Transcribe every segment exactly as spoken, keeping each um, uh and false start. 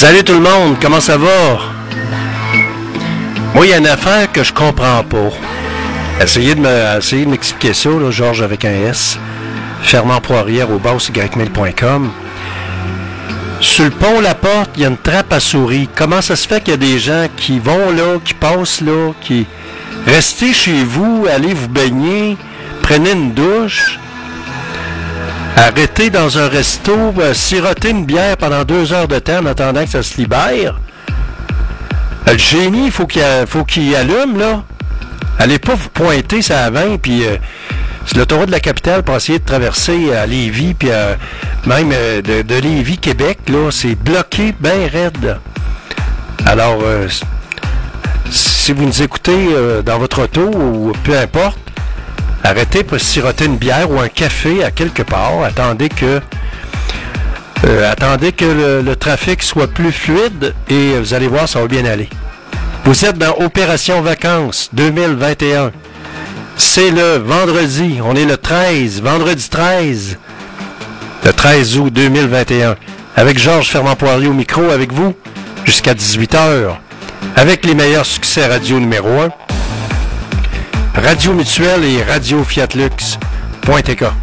Salut tout le monde, comment ça va? Moi, il y a une affaire que je comprends pas. Essayez de me, essayez de m'expliquer ça, là, Georges avec un S. Fernand Poirier au boss y mail point com. Sur le pont La Porte, il y a une trappe à souris. Comment ça se fait qu'il y a des gens qui vont là, qui passent là, qui... Restez chez vous, allez vous baigner, prenez une douche, arrêtez dans un resto, euh, sirotez une bière pendant deux heures de temps en attendant que ça se libère. Euh, le génie, il faut qu'il, faut qu'il allume, là. Allez pas vous pointer ça à vingt, puis euh, c'est l'autoroute de la capitale pour essayer de traverser à Lévis, puis euh, même euh, de, de Lévis, Québec, là, c'est bloqué bien raide. Alors, euh, si vous nous écoutez euh, dans votre auto ou peu importe, arrêtez pour siroter une bière ou un café à quelque part. Attendez que euh, attendez que le, le trafic soit plus fluide et vous allez voir, ça va bien aller. Vous êtes dans Opération Vacances deux mille vingt et un. C'est le vendredi. On est le treize. Vendredi treize. Le treize août deux mille vingt et un. Avec Georges Fernand Poirier au micro, avec vous, jusqu'à dix-huit heures. Avec les meilleurs succès radio numéro un. Radio Mutuelle et Radio Fiat Lux point T K.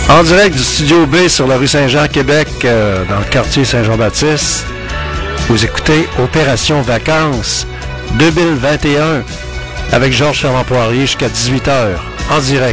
En direct du Studio B sur la rue Saint-Jean, Québec, euh, dans le quartier Saint-Jean-Baptiste, vous écoutez Opération Vacances deux mille vingt et un avec Georges Ferland-Poirier jusqu'à dix-huit heures, en direct.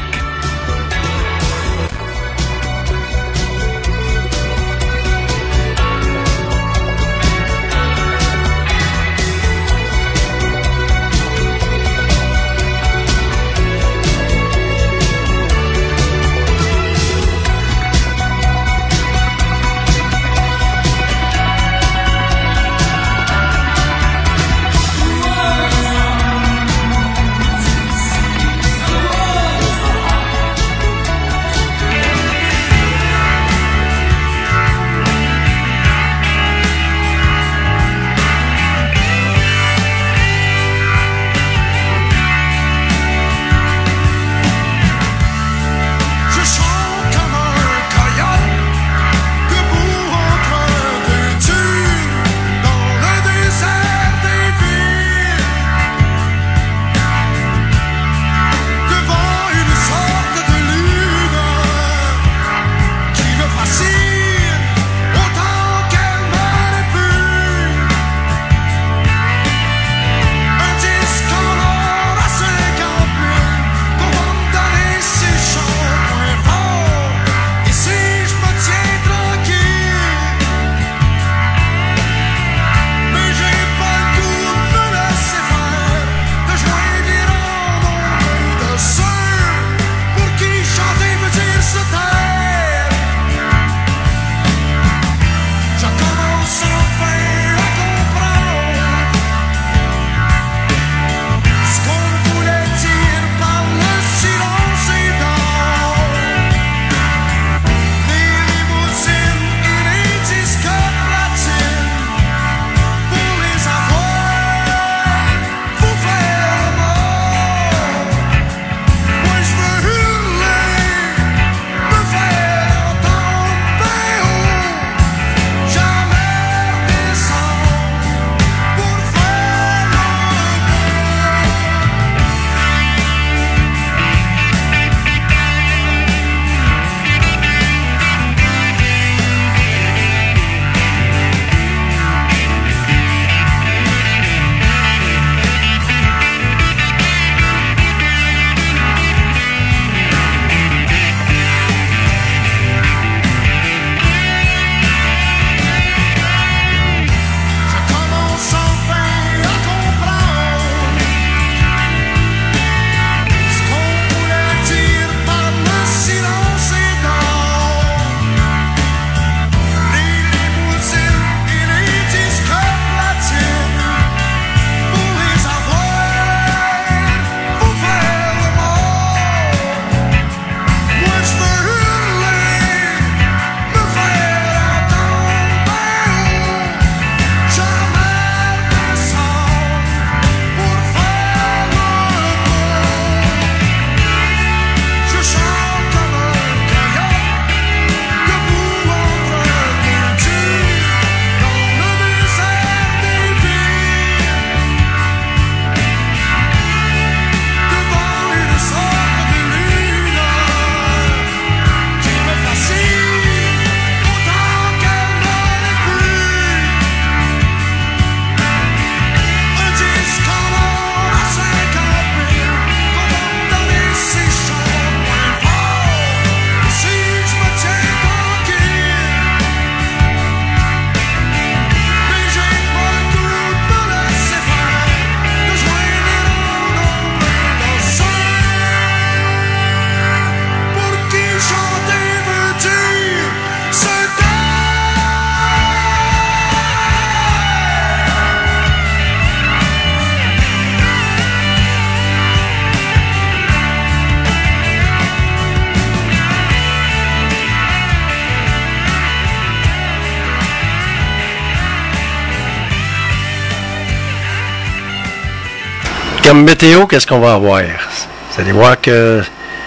Comme météo, qu'est-ce qu'on va avoir? Vous allez voir que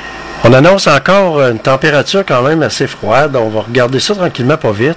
on annonce encore une température quand même assez froide. On va regarder ça tranquillement, pas vite.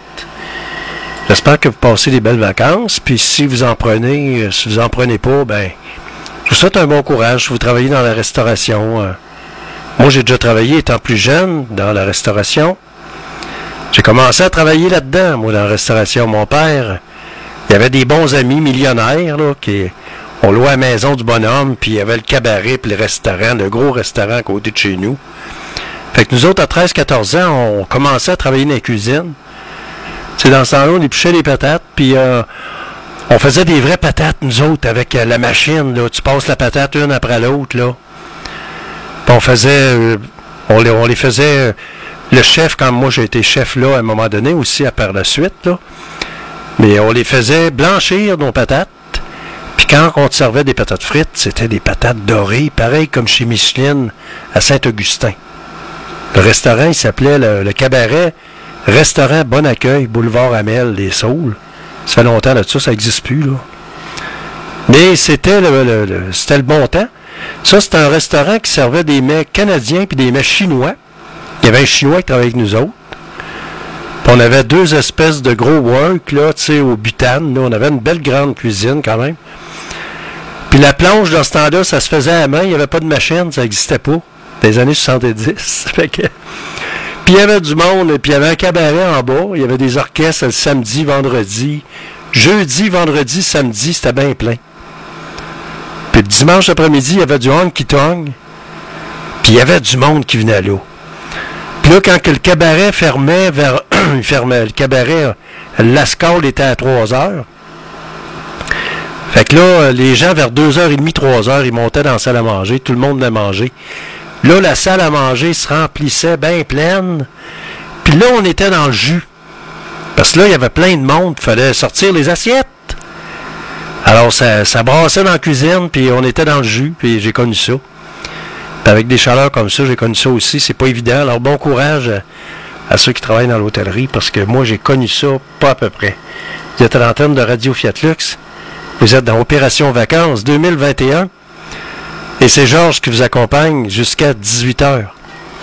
J'espère que vous passez des belles vacances. Puis si vous en prenez, si vous en prenez pas, ben, je vous souhaite un bon courage. Si vous travaillez dans la restauration, euh, Moi, j'ai déjà travaillé étant plus jeune dans la restauration. J'ai commencé à travailler là-dedans, moi, dans la restauration. Mon père, il y avait des bons amis millionnaires, là, qui... On louait à la maison du bonhomme, puis il y avait le cabaret, puis le restaurant, le gros restaurant à côté de chez nous. Fait que nous autres, à treize quatorze ans, on commençait à travailler dans la cuisine. Tu sais, dans ce temps-là, on épluchait les patates, puis euh, on faisait des vraies patates, nous autres, avec euh, la machine, là. Tu passes la patate une après l'autre, là. Puis on faisait... Euh, on, les, on les faisait... Euh, le chef, quand moi j'ai été chef là, à un moment donné, aussi, à par la suite, là. Mais on les faisait blanchir, nos patates. Puis quand on te servait des patates frites, c'était des patates dorées, pareil comme chez Micheline à Saint-Augustin. Le restaurant, il s'appelait le, le cabaret Restaurant Bon Accueil, boulevard Amel, les Saules. Ça fait longtemps là-dessus, ça n'existe plus, là. Mais c'était le, le, le, c'était le bon temps. Ça, c'était un restaurant qui servait des mets canadiens puis des mets chinois. Il y avait un Chinois qui travaillait avec nous autres. Puis on avait deux espèces de gros wok, là, tu sais, au butane. Là. On avait une belle grande cuisine, quand même. Puis la planche, dans ce temps-là, ça se faisait à la main. Il n'y avait pas de machine, ça n'existait pas. Dans les années soixante-dix. Fait que... Puis il y avait du monde, puis il y avait un cabaret en bas. Il y avait des orchestres le samedi, vendredi. Jeudi, vendredi, samedi, c'était bien plein. Puis le dimanche après-midi, il y avait du honky-tonk. Puis il y avait du monde qui venait là. Puis là, quand que le cabaret fermait vers... il fermait, le cabaret, l'Ascol était à trois heures. Fait que là, les gens, vers deux heures trente, trois heures, ils montaient dans la salle à manger. Tout le monde venait manger. Là, la salle à manger se remplissait bien pleine. Puis là, on était dans le jus. Parce que là, il y avait plein de monde. Il fallait sortir les assiettes. Alors, ça, ça brassait dans la cuisine, puis on était dans le jus, puis j'ai connu ça. Puis avec des chaleurs comme ça, j'ai connu ça aussi. C'est pas évident. Alors, bon courage à, à ceux qui travaillent dans l'hôtellerie, parce que moi, j'ai connu ça pas à peu près. Vous êtes à l'antenne de Radio Fiat Lux. Vous êtes dans Opération Vacances deux mille vingt et un. Et c'est Georges qui vous accompagne jusqu'à dix-huit heures.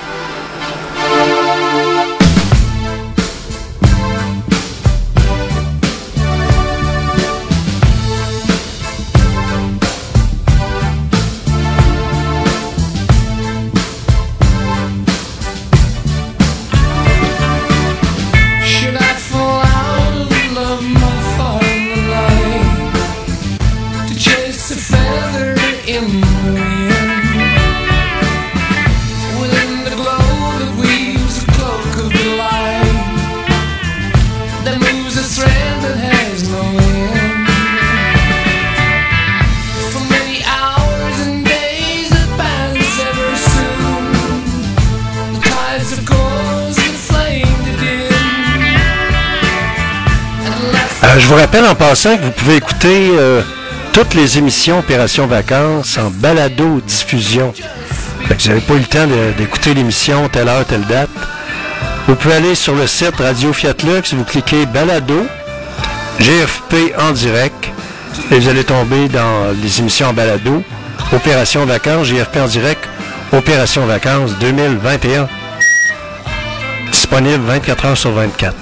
Je vous rappelle en passant que vous pouvez écouter euh, toutes les émissions Opération Vacances en balado-diffusion. Fait que vous n'avez pas eu le temps de, d'écouter l'émission telle heure, telle date. Vous pouvez aller sur le site Radio Fiat Lux, vous cliquez balado, G F P en direct, et vous allez tomber dans les émissions en balado, Opération Vacances, G F P en direct, Opération Vacances deux mille vingt et un. Disponible vingt-quatre heures sur vingt-quatre.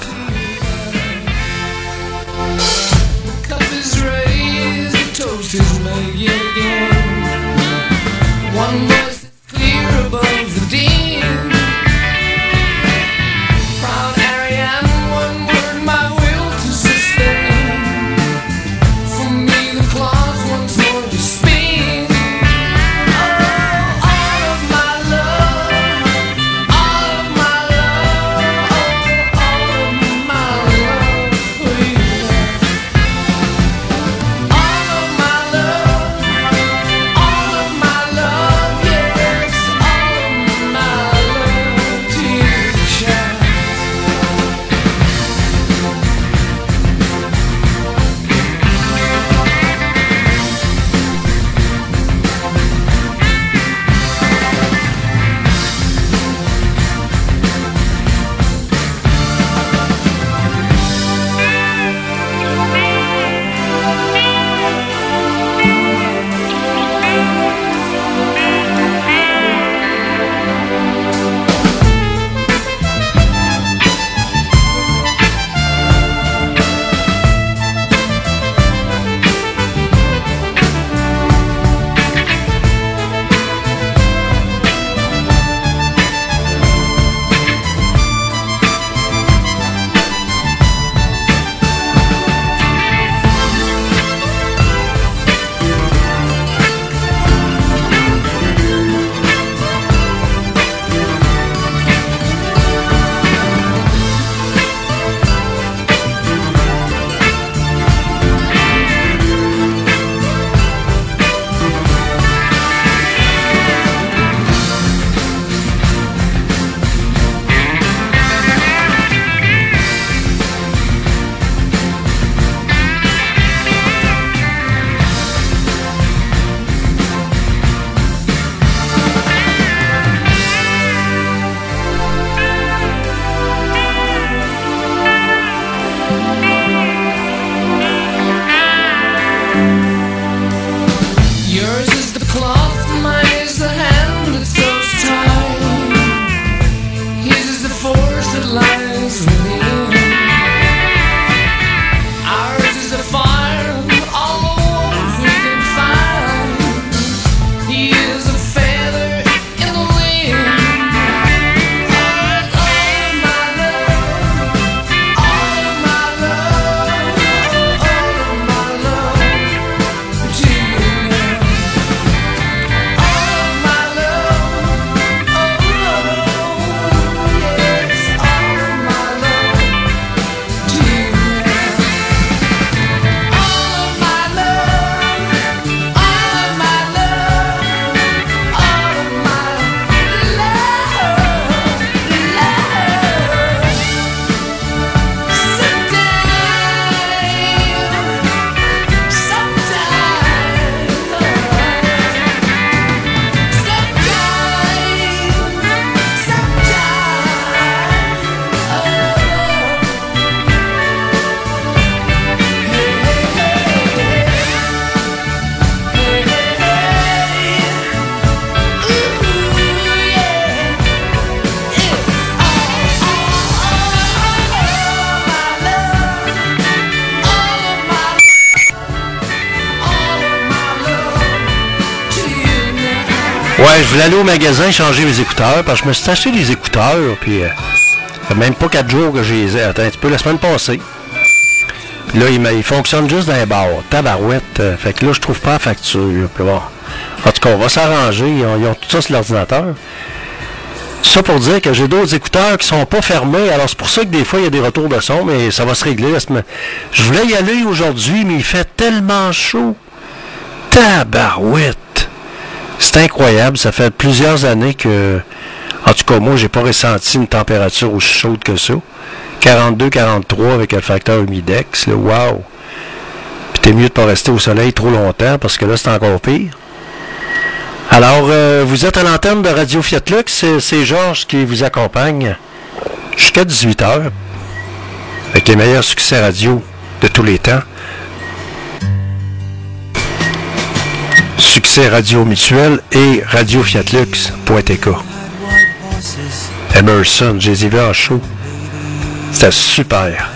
One voice clear above the din. Proud Ariane, one word, my will to sustain. For me the claws once more to spin. Oh, all of my love, all of my love, oh, all of Ouais, je voulais aller au magasin changer mes écouteurs, parce que je me suis acheté des écouteurs, puis euh, ça fait même pas quatre jours que j'ai les ai. Attends un petit peu, la semaine passée. Puis là, ils, ils fonctionnent juste dans les bars. Tabarouette. Euh, fait que là, je trouve pas la facture. Puis bon. En tout cas, on va s'arranger. Ils ont, ils ont tout ça sur l'ordinateur. Ça pour dire que j'ai d'autres écouteurs qui sont pas fermés. Alors, c'est pour ça que des fois, il y a des retours de son, mais ça va se régler. Je voulais y aller aujourd'hui, mais il fait tellement chaud. Tabarouette. C'est incroyable. Ça fait plusieurs années que... En tout cas, moi, j'ai pas ressenti une température aussi chaude que ça. quarante-deux quarante-trois avec le facteur humidex. Là, wow! Puis t'es mieux de pas rester au soleil trop longtemps parce que là, c'est encore pire. Alors, euh, vous êtes à l'antenne de Radio Fiat Lux. C'est, c'est Georges qui vous accompagne jusqu'à dix-huit heures avec les meilleurs succès radio de tous les temps. Succès Radio Mutuel et Radio Fiat Lux.tk. Emerson, j'ai les ai vus en show. C'était super.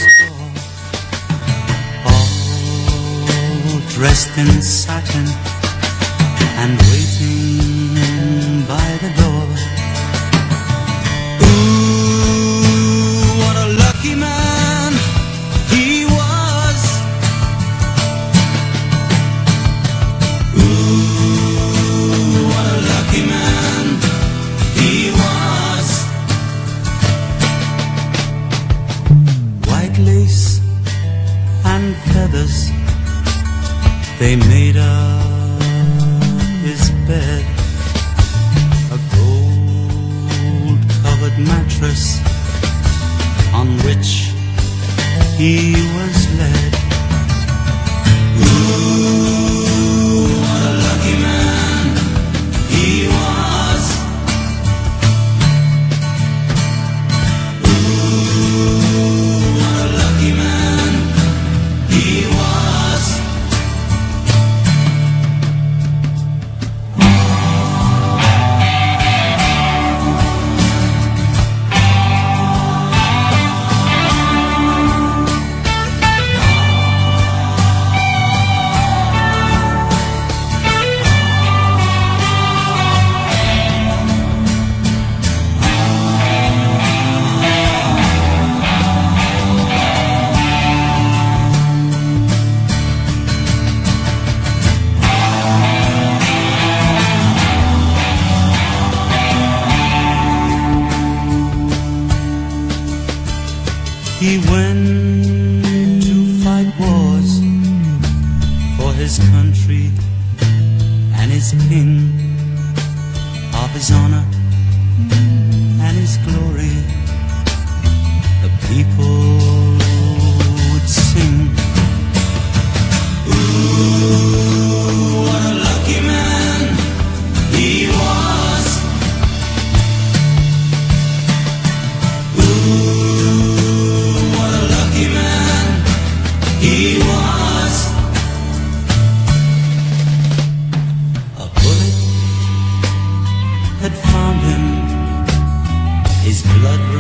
All dressed in satin and waiting by the door. Ooh, what a lucky man he was. Ooh, what a lucky man he was. White lace and feathers, they made up his bed. A gold-covered mattress on which he was led. Ooh, what a lucky man he was. Ooh, what a lucky man he was. He went to fight wars for his country and his king, of his honor and his glory. The people would sing. Ooh, what a lucky man he was. Ooh, he was. A bullet had found him, his blood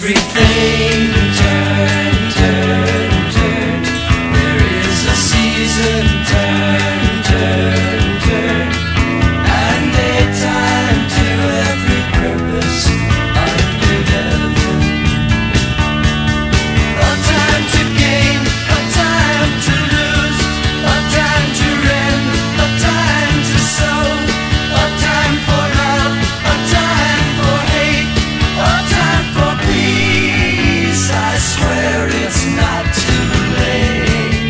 everything turn, turn, turn. There is a season, turn, turn, turn. And a time to every purpose under heaven. A time to gain, a time to lose, a time to rend, a time to sow, a time for love, a time for hate, a time for peace. I swear it's not too late.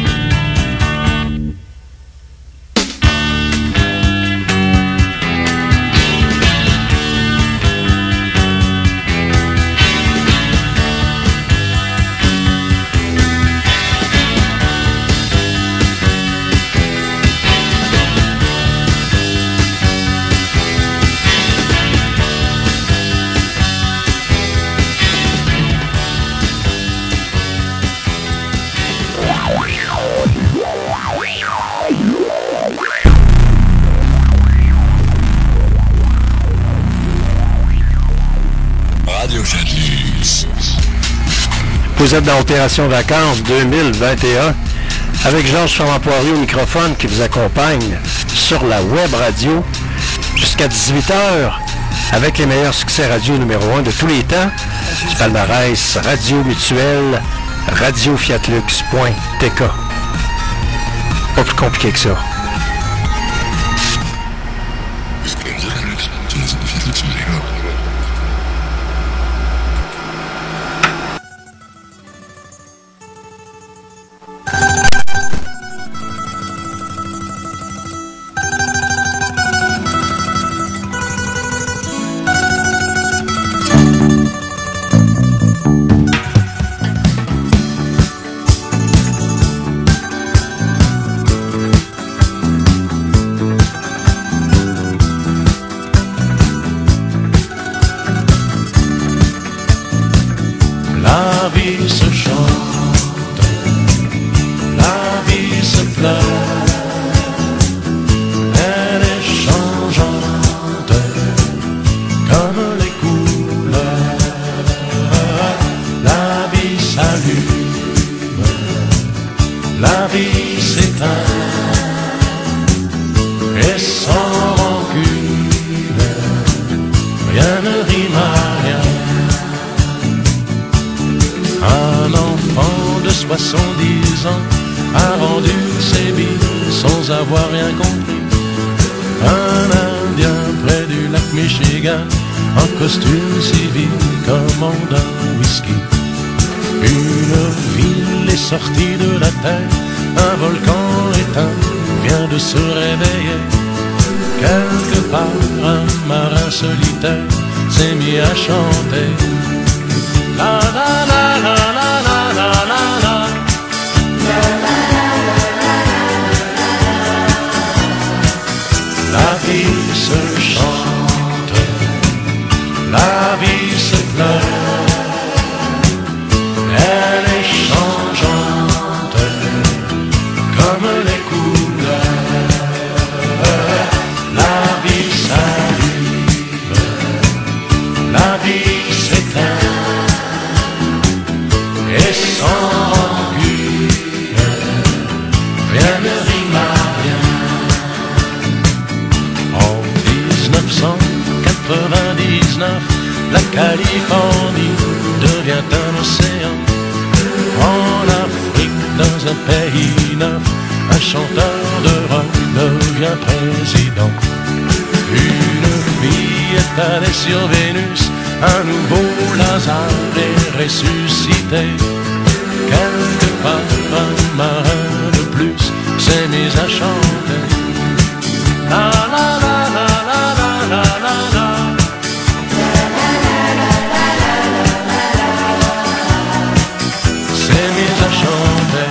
Vous êtes dans Opération Vacances deux mille vingt et un avec Georges Ferland-Poirier au microphone qui vous accompagne sur la web radio jusqu'à dix-huit heures avec les meilleurs succès radio numéro un de tous les temps du palmarès Radio Mutuelle, radio fiat lux point t k. Pas plus compliqué que ça. Costume civil, commandant whisky. Une ville est sortie de la terre, un volcan éteint vient de se réveiller. Quelque part, un marin solitaire s'est mis à chanter. La la la la la la la la la. La vie se chante, la vie se pleure, elle est changeante comme les couleurs. La vie s'allume, la vie s'éteint, et sans rancune, rien ne rime à rien. En dix-neuf cent quatre-vingt-dix-neuf, la Californie devient un océan. En Afrique, dans un pays neuf, un chanteur de rock devient président. Une fille est allée sur Vénus, un nouveau Lazare est ressuscité. Quelque part, un marin de plus s'est mis à chanter. La la la la la la la la la. S'est mis à chanter.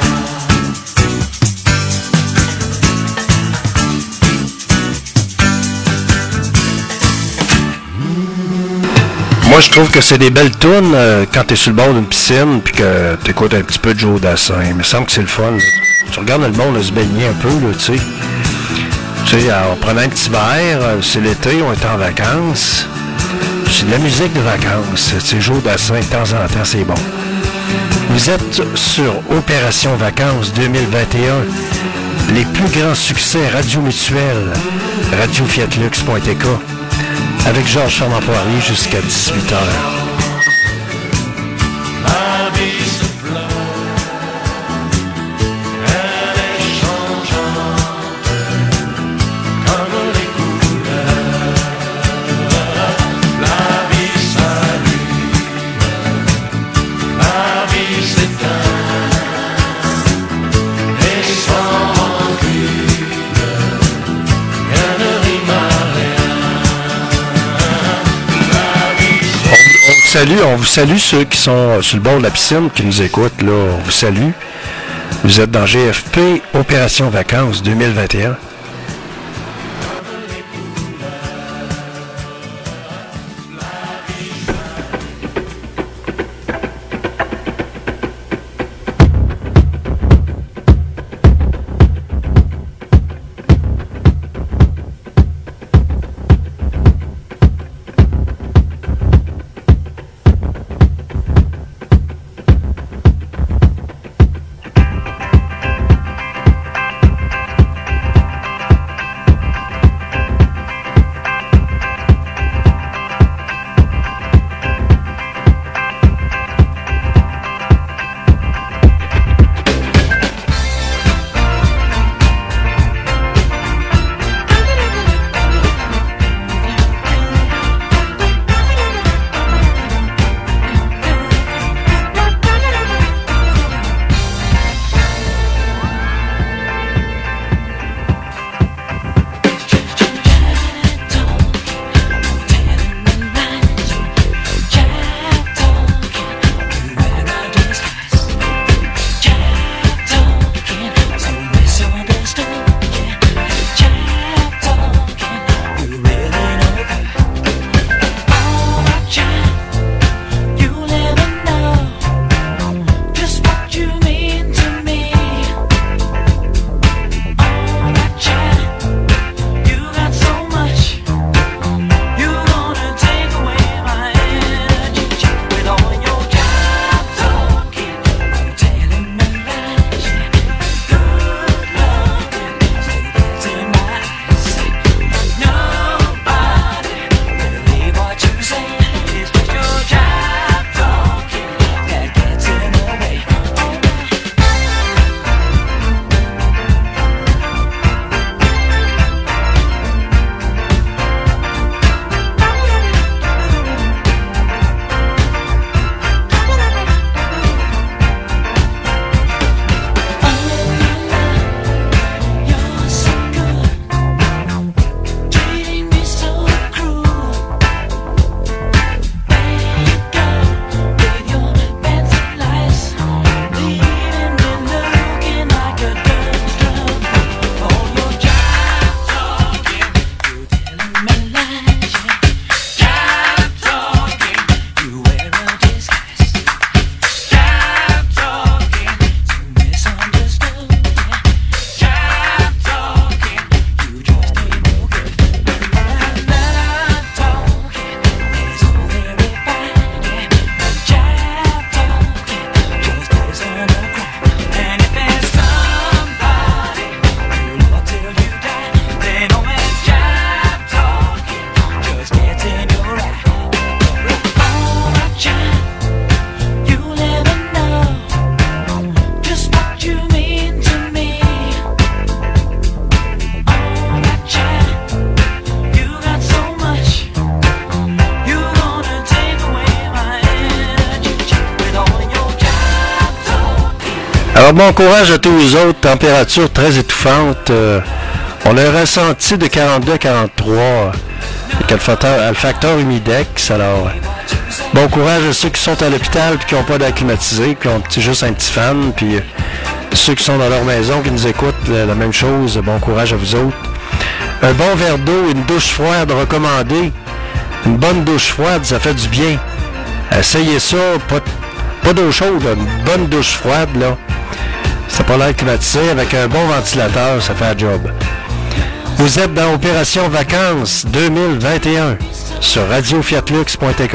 Moi, je trouve que c'est des belles tounes euh, quand t'es sur le bord d'une piscine puis que t'écoutes un petit peu de Joe Dassin. Il me semble que c'est le fun. Tu regardes le monde là, se baigner un peu, là, tu sais. Tu sais, en prenant un petit verre, euh, c'est l'été, on est en vacances. C'est de la musique de vacances. C'est jour d'assin, de temps en temps, c'est bon. Vous êtes sur Opération Vacances deux mille vingt et un. Les plus grands succès Radio Mutuelle, radio fiat lux point t k, avec Georges Fernand Poirier jusqu'à dix-huit heures. La vie se pleure, elle est changeante, comme les couleurs. La vie s'allume, la vie s'éteint, et sans rancune, rien ne rime à rien. La vie On, on vous salue, on vous salue ceux qui sont sur le bord de la piscine, qui nous écoutent, là, on vous salue. Vous êtes dans G F P, Opération Vacances deux mille vingt et un. Alors, bon courage à tous les autres. Température très étouffante. Euh, on a un ressenti de quarante-deux à quarante-trois avec le facteur, le facteur humidex. Alors, bon courage à ceux qui sont à l'hôpital et qui n'ont pas d'air climatisé, qui ont juste un petit fan. Puis euh, ceux qui sont dans leur maison, qui nous écoutent, euh, la même chose. Bon courage à vous autres. Un bon verre d'eau, une douche froide recommandée. Une bonne douche froide, ça fait du bien. Essayez ça, pas, pas d'eau chaude, là, une bonne douche froide, là. Ça n'a pas l'air climatisé, avec un bon ventilateur, ça fait un job. Vous êtes dans Opération Vacances deux mille vingt et un. sur radio fiat lux point t k.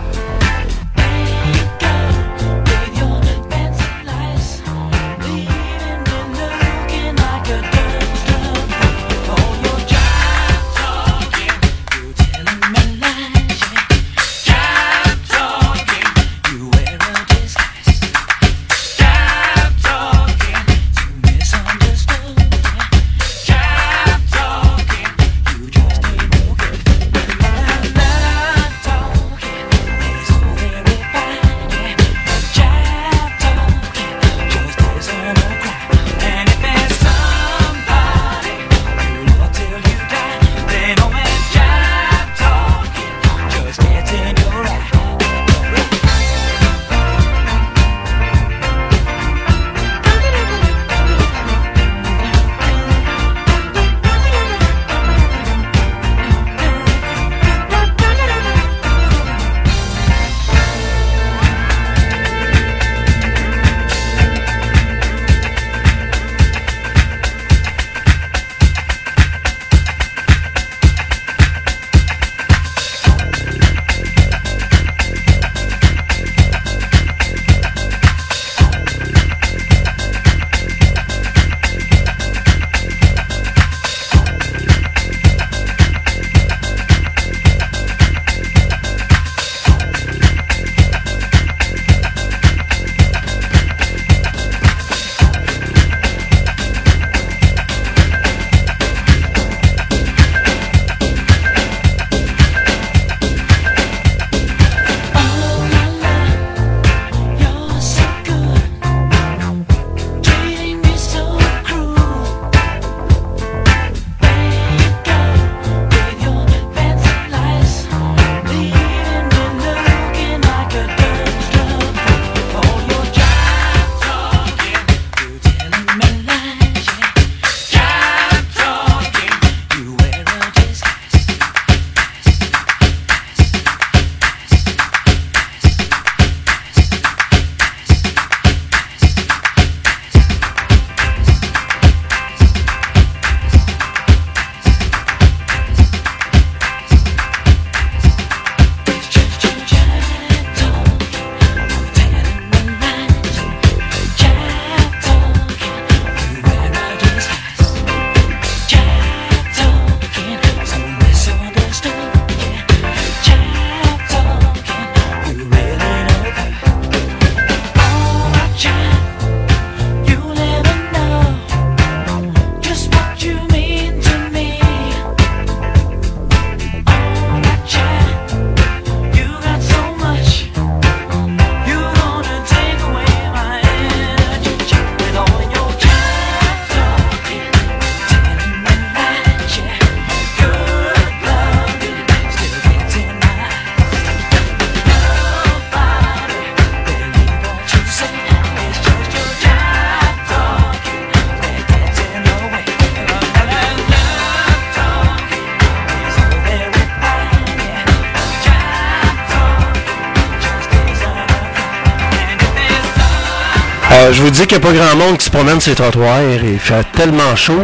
Euh, je vous dis qu'il n'y a pas grand monde qui se promène sur les trottoirs. Il fait tellement chaud.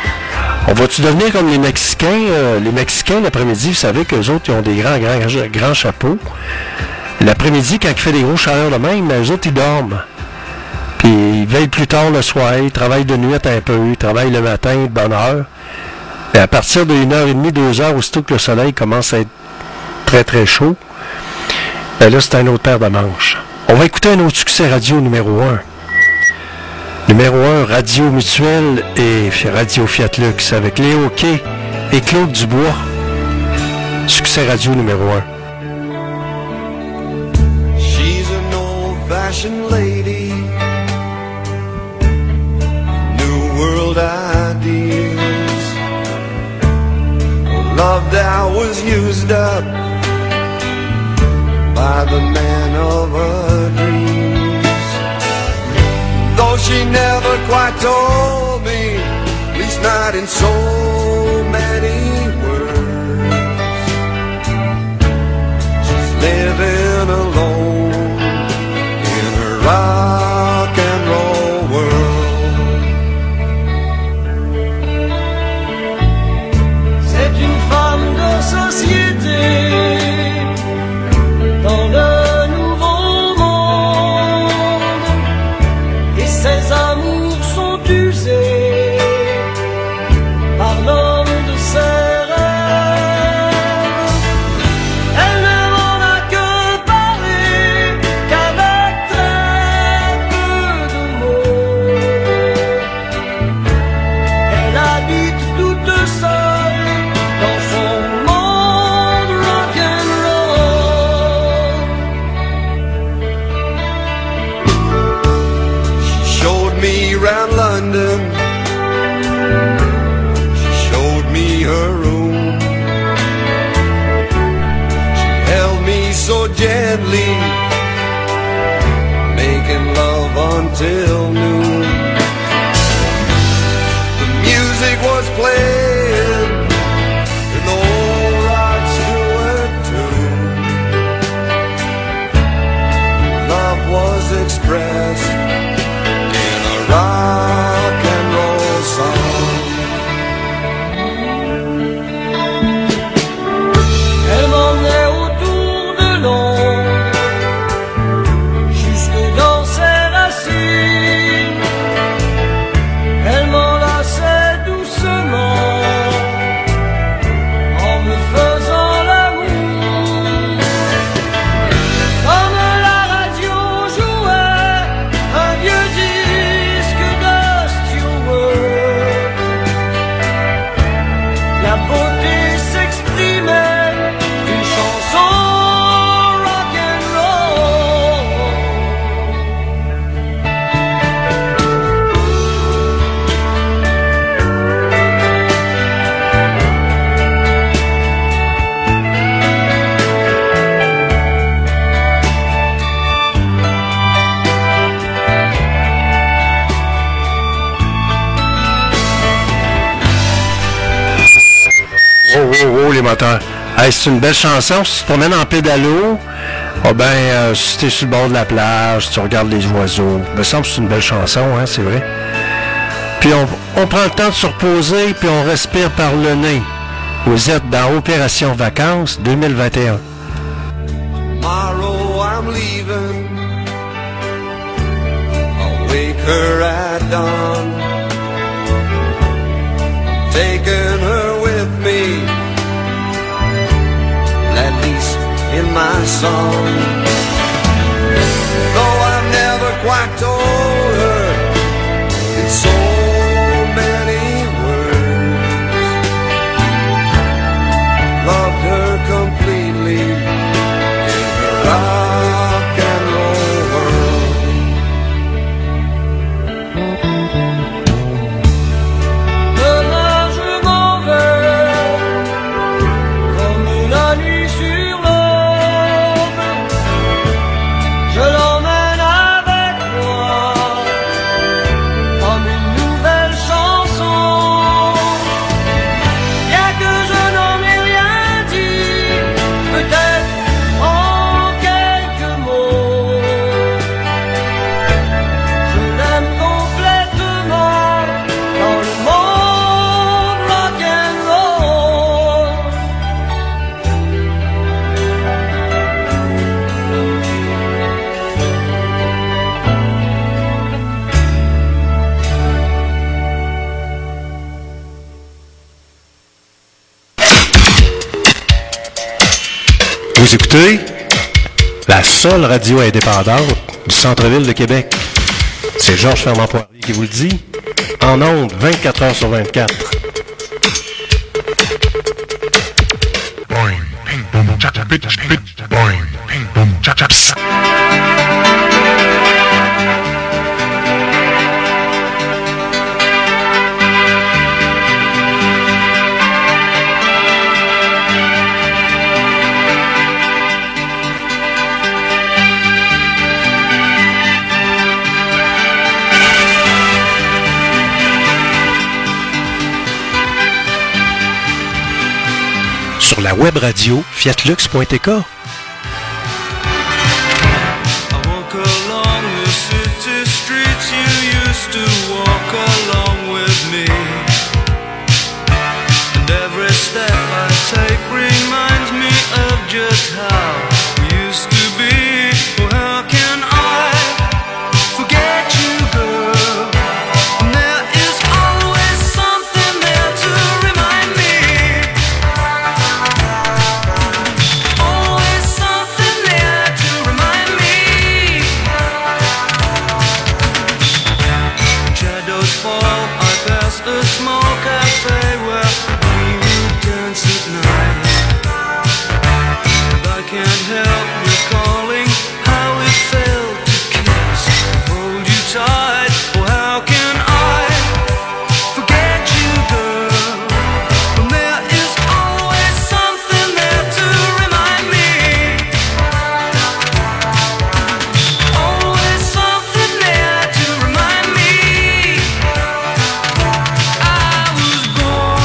On va-tu devenir comme les Mexicains? Euh, les Mexicains, l'après-midi, vous savez qu'eux autres, ils ont des grands, grands, grands chapeaux. L'après-midi, quand il fait des gros chaleurs de même, eux autres, ils dorment. Puis ils veillent plus tard le soir, ils travaillent de nuit un peu, ils travaillent le matin de bonne heure. Et à partir de une heure trente, deux heures, aussitôt que le soleil commence à être très, très chaud, ben là, c'est un autre paire de manches. On va écouter un autre succès radio numéro un. Numéro un, Radio Mutuelle et Radio Fiat Lux avec Léo Kay et Claude Dubois. Succès radio numéro un. She's an old-fashioned lady, New World ideals, love that was used up by the man of her dreams. Though she never quite told me, at least not in so many words, she's living alone in her rock and roll world. C'est une femme de société, playing in the old Rod Stewart tune. Love was expressed in a rock and roll song. Elle m'emmenait autour de Londres, jusque dans ses racines. Elle m'enlaçait doucement, en me faisant l'amour. Comme la radio jouait un vieux disque de Stewart, la beauté s'exprimait d'une chanson rock'n'roll. Oh, oh, oh, les moteurs. Hey, c'est une belle chanson. Si tu te promènes en pédalo, ah ben, euh, si t'es sur le bord de la plage, tu regardes les oiseaux. Il me semble que c'est une belle chanson, hein, c'est vrai. Puis on, on prend le temps de se reposer, puis on respire par le nez. Vous êtes dans Opération Vacances deux mille vingt et un. Tomorrow I'm leaving. I'll wake her at dawn. Taking her with me, at least in my song. Though I've never quite told her in so many words, loved her completely in her rock and roll world. Demain je m'en vais, comme la nuit sur l'aube. Je l'emmène avec moi, comme une nouvelle chanson. Bien que je n'en ai rien dit, peut-être en quelques mots, je l'aime complètement dans le monde rock'n'roll. Vous écoutez la seule radio indépendante du centre-ville de Québec. C'est Georges Fernand Poirier qui vous le dit. En ondes, vingt-quatre heures sur vingt-quatre. Boing, ping, boom, cha cha, bitch, bitch, boing, ping, boom, cha cha. Sur la web radio fiatlux point t k. I walk along the city streets you used to walk along with me, and every step I take reminds me of just how we used to be. Oh, how can I forget you, girl? And there is always something there to remind me. Always something there to remind me. Shadows fall, I pass a small cafe where we would dance at night. And I can't help recalling how it felt to kiss and hold you tight. Oh, how can I forget you, girl? When there is always something there to remind me. Always something there to remind me. I was born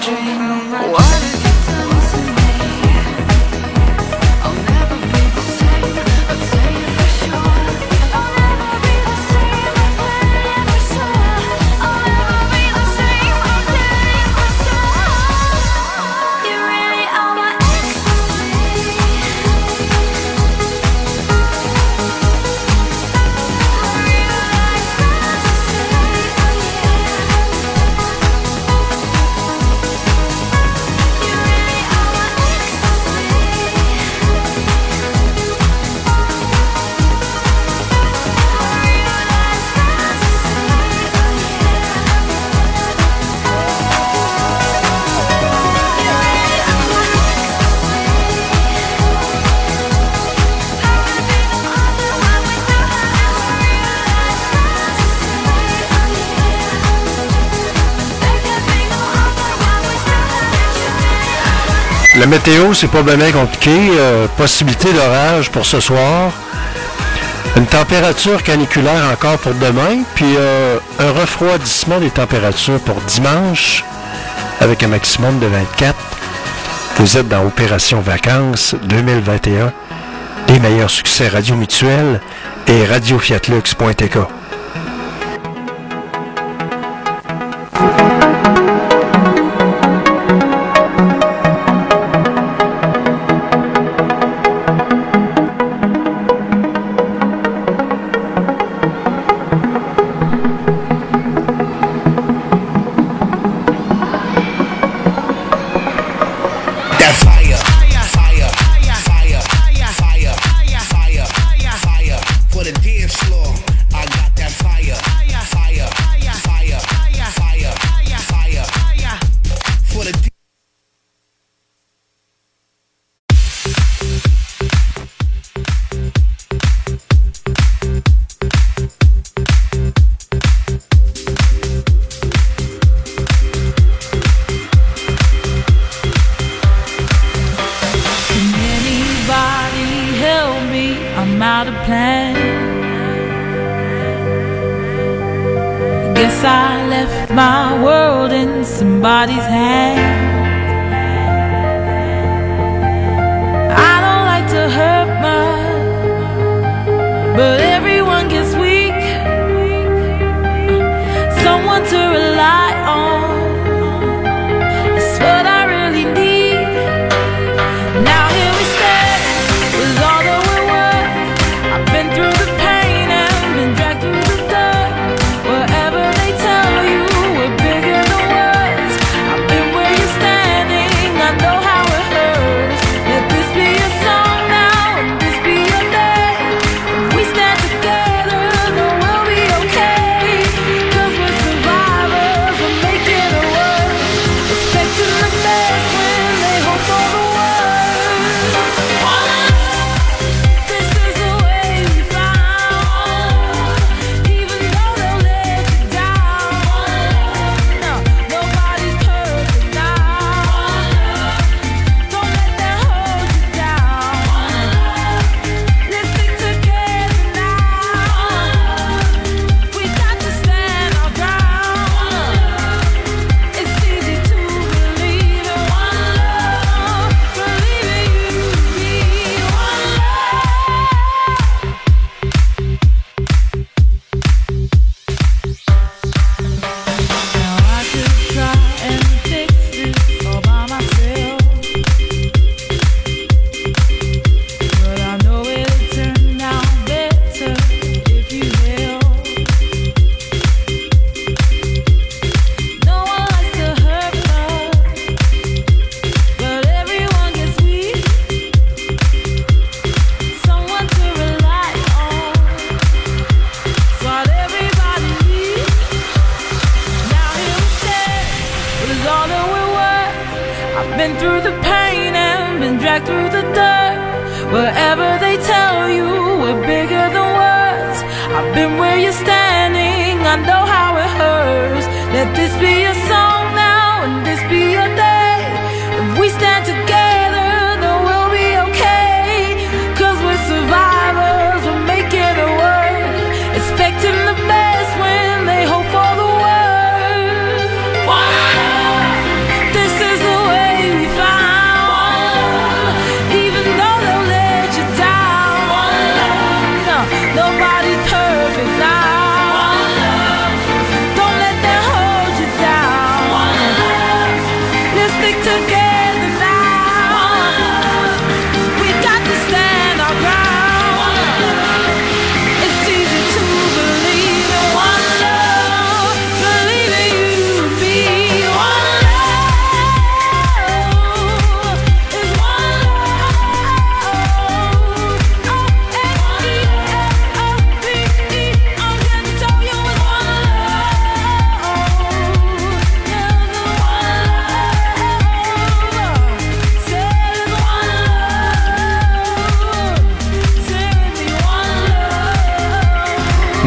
La météo, c'est pas bien compliqué. Euh, possibilité d'orage pour ce soir. Une température caniculaire encore pour demain. Puis euh, un refroidissement des températures pour dimanche avec un maximum de vingt-quatre. Vous êtes dans Opération Vacances deux mille vingt et un. Les meilleurs succès Radio Mutuelle et radio fiat lux point t k. This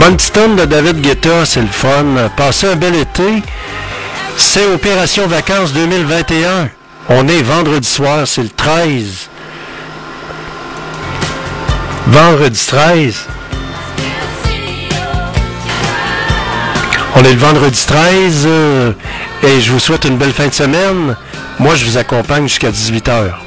Bonne petite tourne de David Guetta, c'est le fun. Passez un bel été. C'est Opération Vacances deux mille vingt et un. On est vendredi soir, c'est le treize. Vendredi treize. On est le vendredi treize euh, et je vous souhaite une belle fin de semaine. Moi, je vous accompagne jusqu'à dix-huit heures.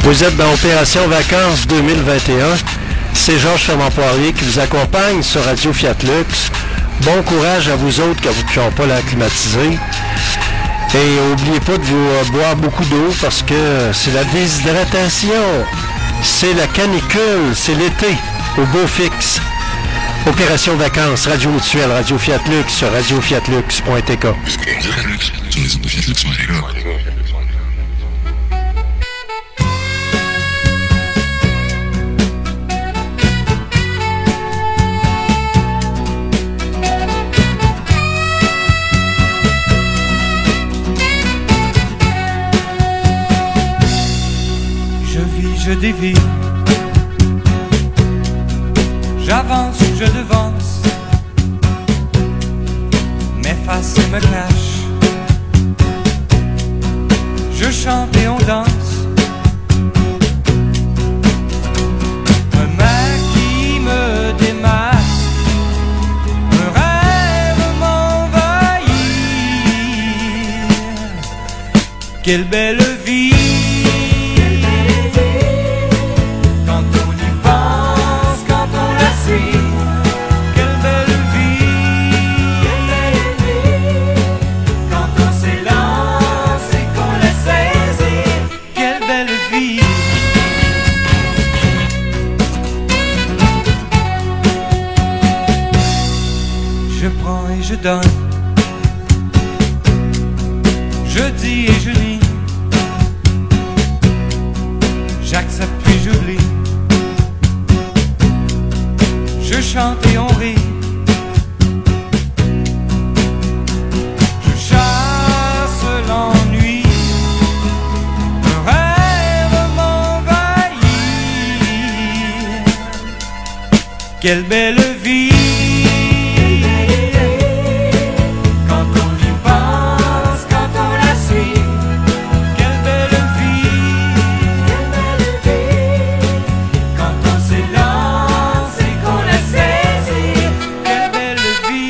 Vous êtes dans Opération Vacances deux mille vingt et un. C'est Georges Fermant-Poirier qui vous accompagne sur Radio Fiat Lux. Bon courage à vous autres qui n'ont pas l'air climatisé. Et n'oubliez pas de vous euh, boire beaucoup d'eau parce que c'est la déshydratation. C'est la canicule, c'est l'été, au beau fixe. Opération Vacances, Radio Mutuelle, Radio Fiat Lux sur radio fiat lux point t k. Je dévie, j'avance, je devance, mes faces me cachent, je chante et on danse, un main qui me démasque, un rêve m'envahit, quelle belle vie. Quelle belle vie, quelle belle vie, quand on s'élance et qu'on la saisit. Quelle belle vie. Je prends et je donne, je dis et je nie, j'accepte puis j'oublie. Je chante et on rit, je chasse l'ennui, un rêve m'envahit. Quelle belle vie, quand on y pense, quand on la suit. quelle belle vie, Quelle belle vie, quand on s'élance et qu'on la saisit. quelle belle vie.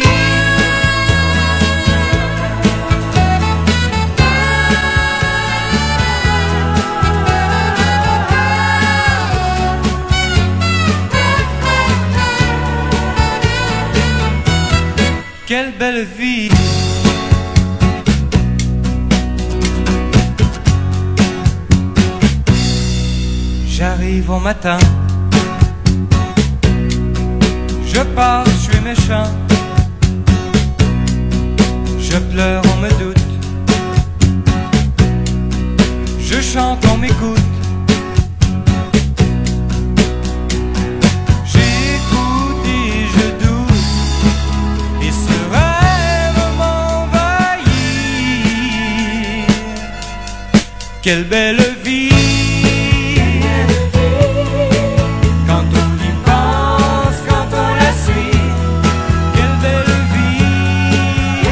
Quelle belle vie. J'arrive au matin, je pars, je suis méchant, je pleure, on me doute, je chante, on m'écoute. J'écoute et je doute, et ce rêve m'envahit. Quelle belle vie. Quand on y pense, quand on la suit. Quelle belle vie.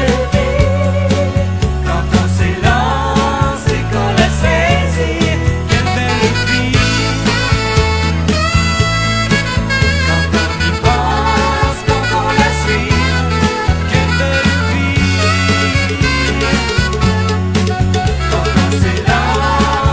Quand on s'élance et qu'on la saisit. Quelle belle vie. Quand on y pense, quand on la suit. Quelle belle vie. Quand on s'élance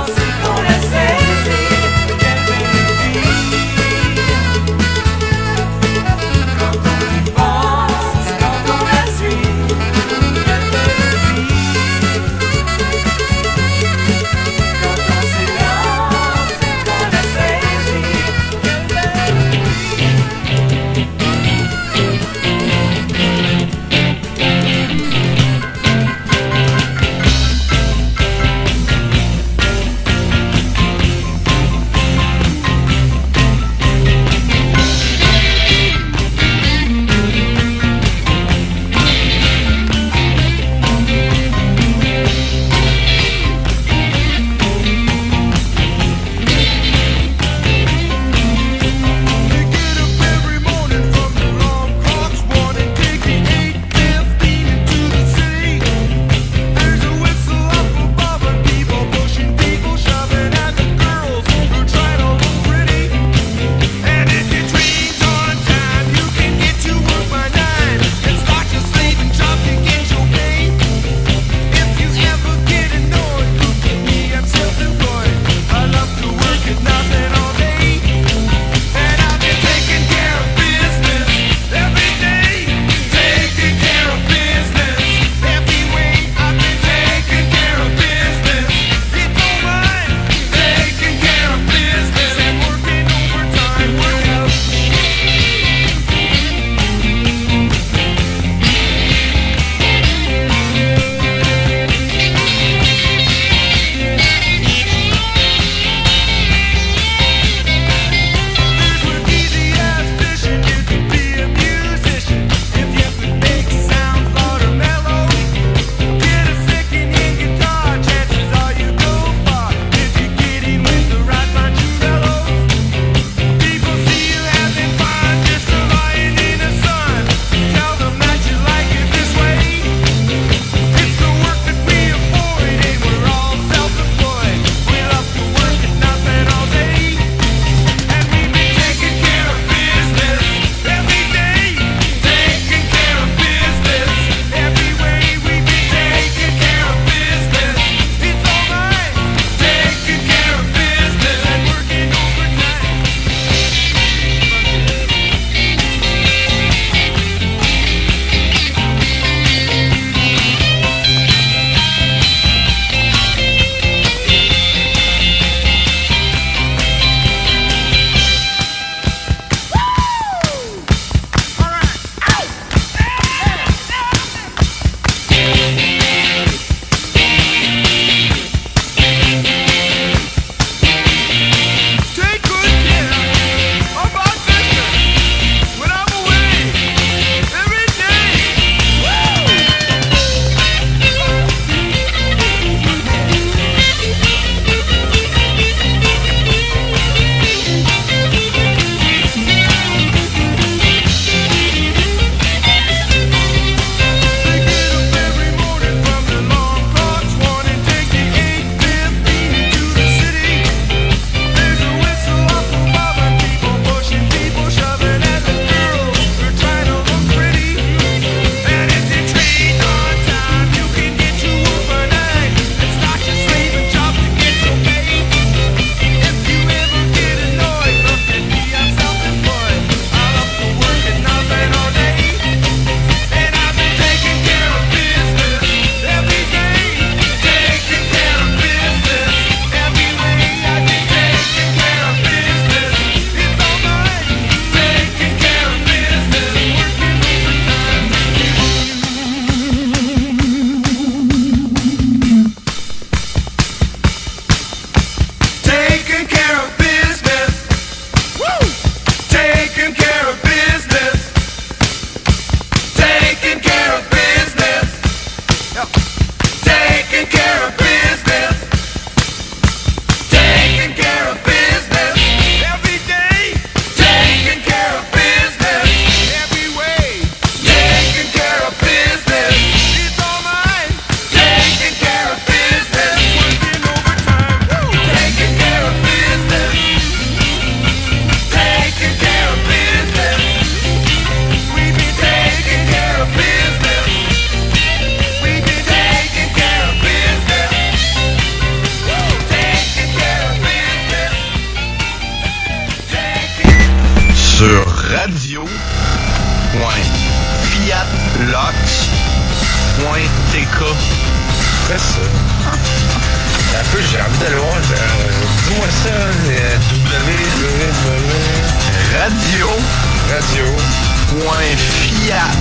Fiat Lux point T K. C'est ça. Un peu, j'ai envie d'aller voir. Euh, Dis-moi ça, euh, W W Radio. Radio. Point Fiat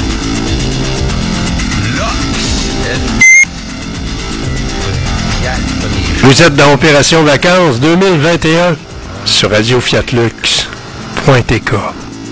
Lux. Fiat. Vous êtes dans Opération Vacances deux mille vingt et un sur radio fiat lux point T K.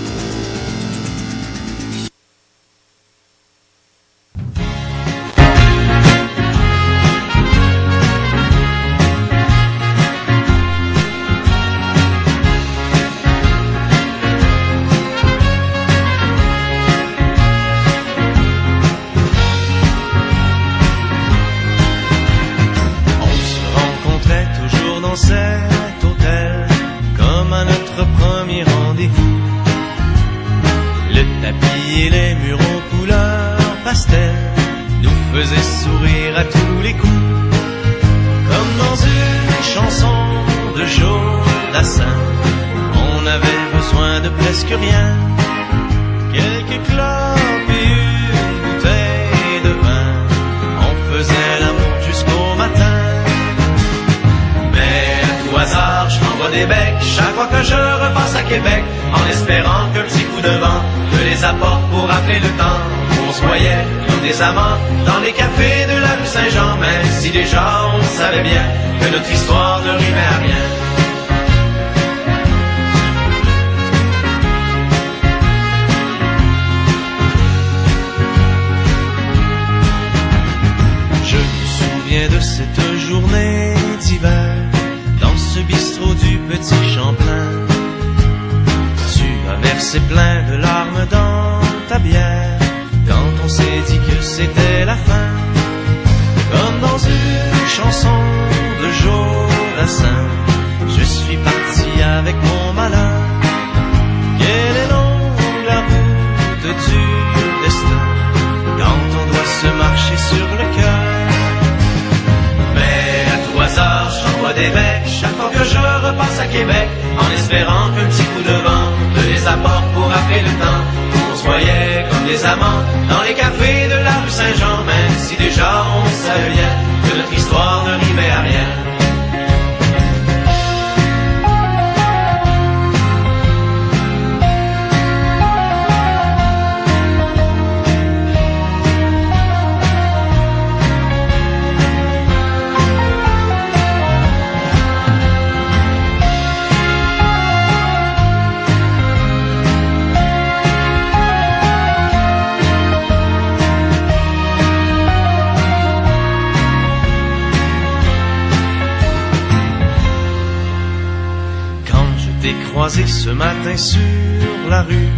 Ce matin sur la rue,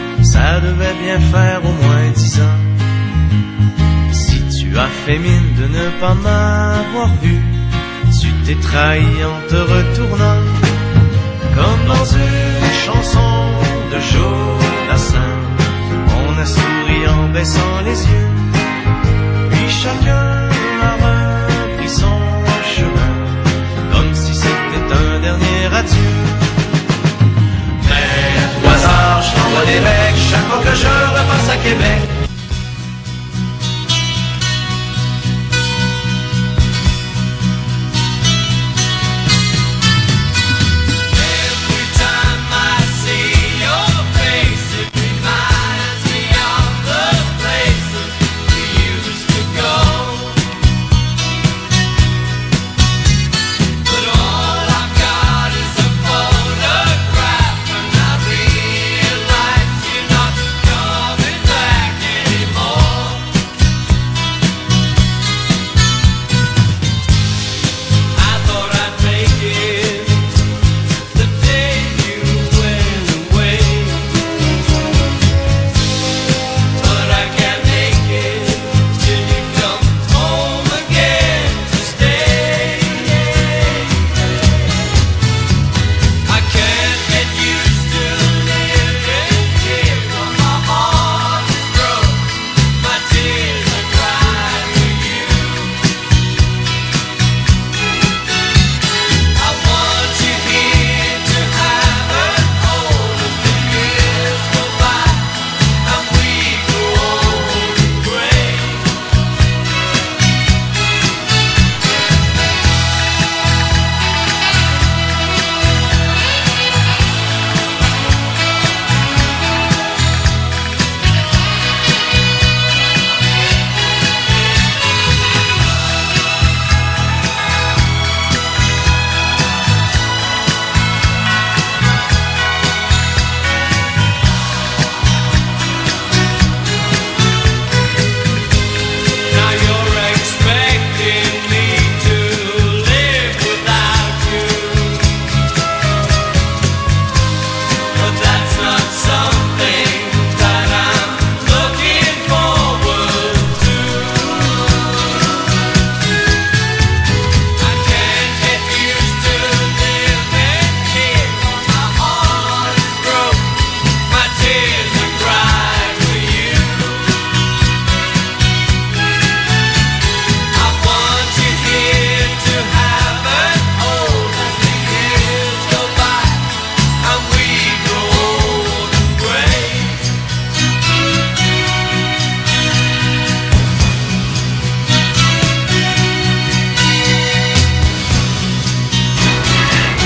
ça devait bien faire au moins dix ans. Si tu as fait mine de ne pas m'avoir vu, tu t'es trahi en te retournant, comme dans une chanson de Jodassin. On a souri en baissant les yeux, puis chacun a repris son chemin, comme si c'était un dernier adieu. Au hasard, je t'envoie des becs chaque fois que je repasse à Québec. Not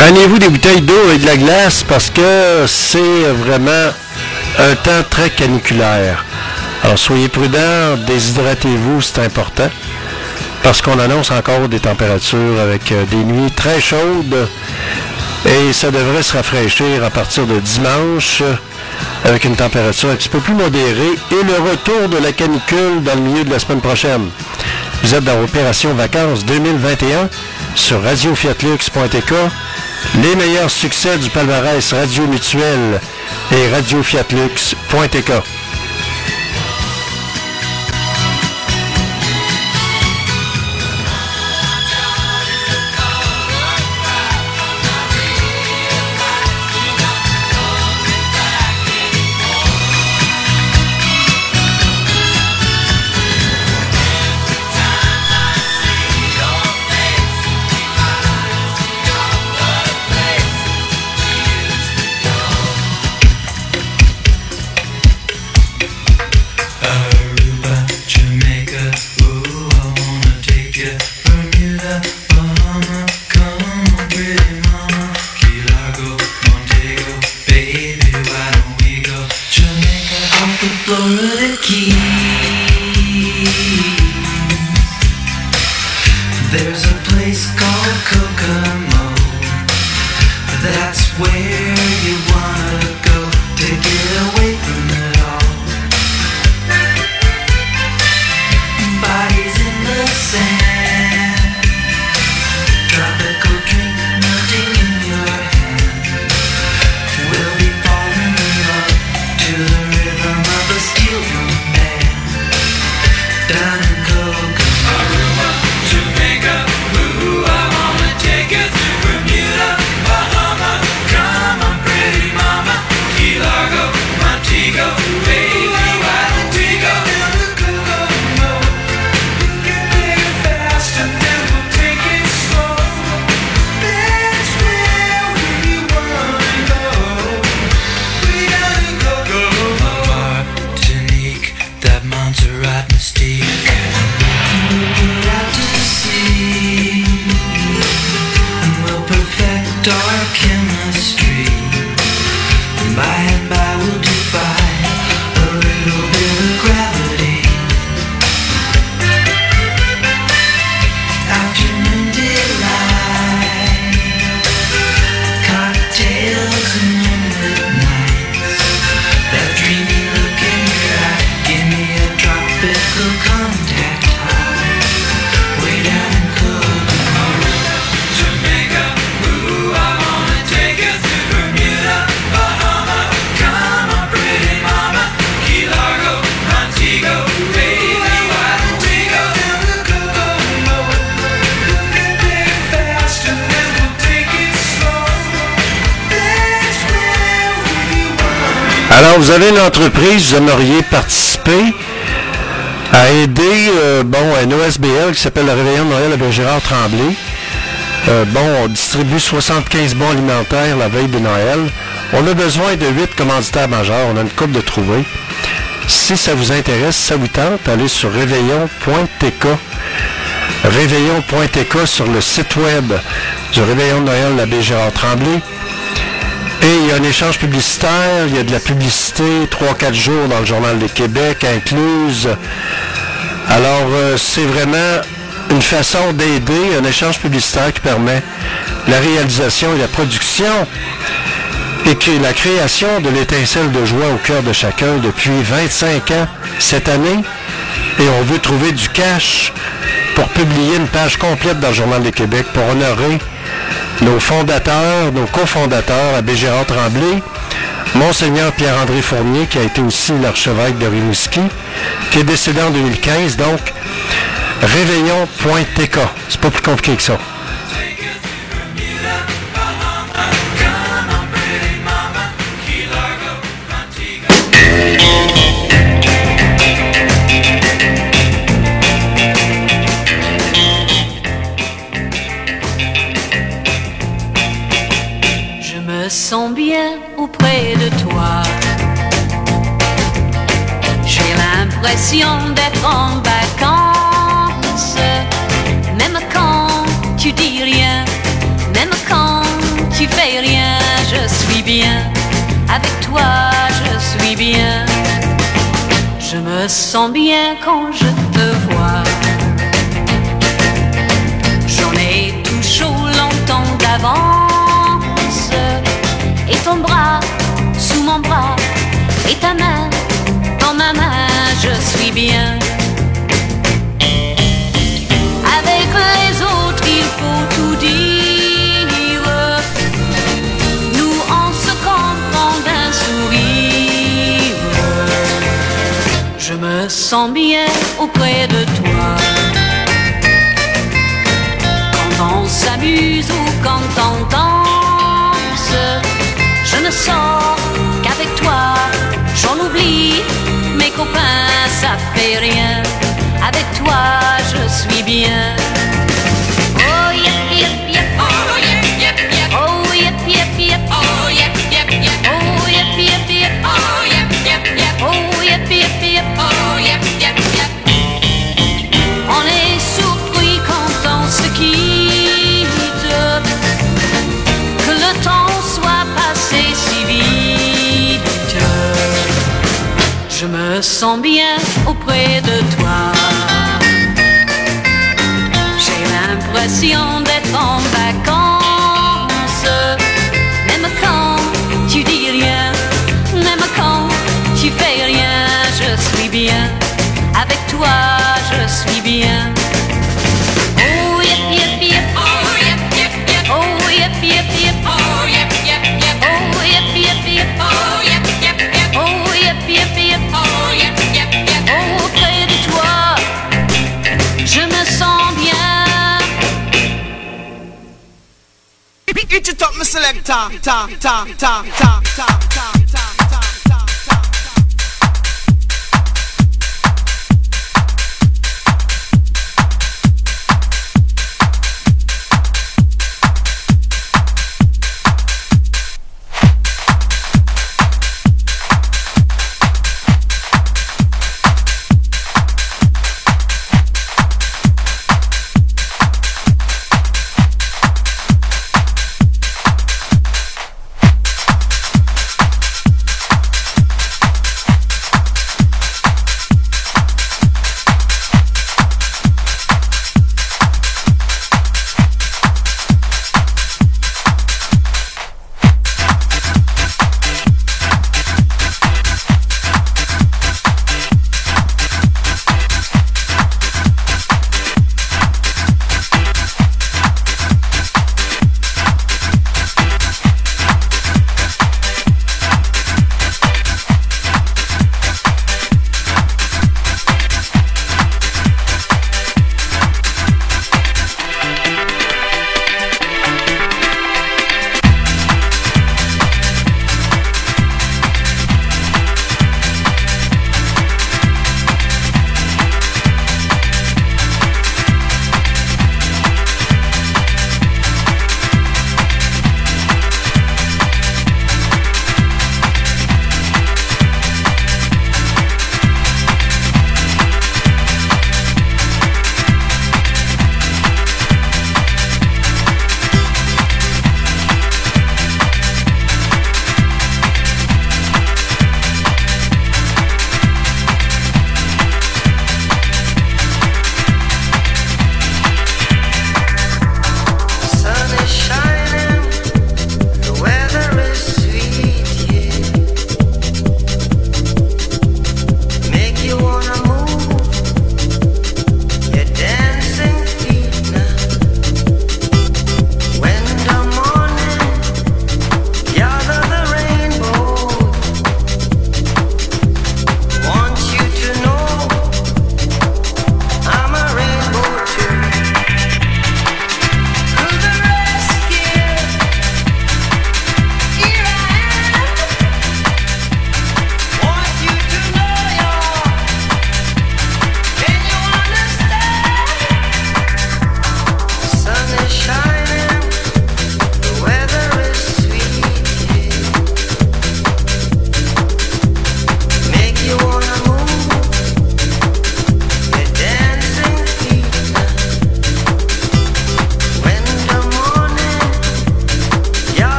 Prenez-vous des bouteilles d'eau avec de la glace parce que c'est vraiment un temps très caniculaire. Alors soyez prudents, déshydratez-vous, c'est important. Parce qu'on annonce encore des températures avec des nuits très chaudes. Et ça devrait se rafraîchir à partir de dimanche avec une température un petit peu plus modérée et le retour de la canicule dans le milieu de la semaine prochaine. Vous êtes dans Opération Vacances deux mille vingt et un sur radio fiat lux point t k. Les meilleurs succès du palmarès Radio Mutuelle et radio fiat lux point t k. Alors, vous avez une entreprise, vous aimeriez participer à aider euh, bon, un O S B L qui s'appelle le Réveillon de Noël à Gérard Tremblay. Euh, bon, on distribue soixante-quinze bons alimentaires la veille de Noël. On a besoin de huit commanditaires majeurs. On a une couple de trouver. Si ça vous intéresse, ça vous tente, allez sur réveillon point t k. réveillon point t k sur le site web du Réveillon de Noël à l'abbé Gérard Tremblay. Et il y a un échange publicitaire, il y a de la publicité, trois quatre jours dans le Journal de Québec incluse. Alors, euh, c'est vraiment une façon d'aider, un échange publicitaire qui permet la réalisation et la production et que la création de l'étincelle de joie au cœur de chacun depuis vingt-cinq ans cette année. Et on veut trouver du cash pour publier une page complète dans le Journal de Québec pour honorer nos fondateurs, nos cofondateurs, abbé Gérard Tremblay, Monseigneur Pierre-André Fournier, qui a été aussi l'archevêque de Rimouski, qui est décédé en deux mille quinze, donc réveillon point t k. C'est pas plus compliqué que ça. Sens bien auprès de toi. J'ai l'impression d'être en vacances. Même quand tu dis rien, même quand tu bien. Avec toi, je suis bien. Je me sens bien quand je te vois. J'en ai tout chaud longtemps d'avance. Et ton bras sous mon bras, et ta main dans ma main, je suis bien. Avec les autres, il faut tout dire. Nous, on se comprend d'un sourire. Je me sens bien auprès de toi. Quand on s'amuse ou quand on danse, je ne sors qu'avec toi. J'en oublie mes copains, ça fait rien. Avec toi, je suis bien. Oh yep yep yep. Oh yep yep yep. Oh yep yep yep. Oh yep yep yep. Oh yep yep yep. Oh yep yep yep. Oh yep yep yep. Oh yep yep yep. On est surpris quand on se quitte, que le temps soit passé si vite. Je me sens bien auprès de toi. J'ai l'impression d'être en vacances. Même quand tu dis rien, même quand tu fais rien, je suis bien. Avec toi, je suis bien. Oh yep yep yep. Oh yep yep yep. Oh yep yep yep. Oh yep yep yep. Oh yep yep yep. Oh yep yep yep. Oh yep yep yep. Oh yep yep yep. Oh, auprès de toi, je me sens bien. Eat it up, my selector. Ta ta ta ta ta ta ta.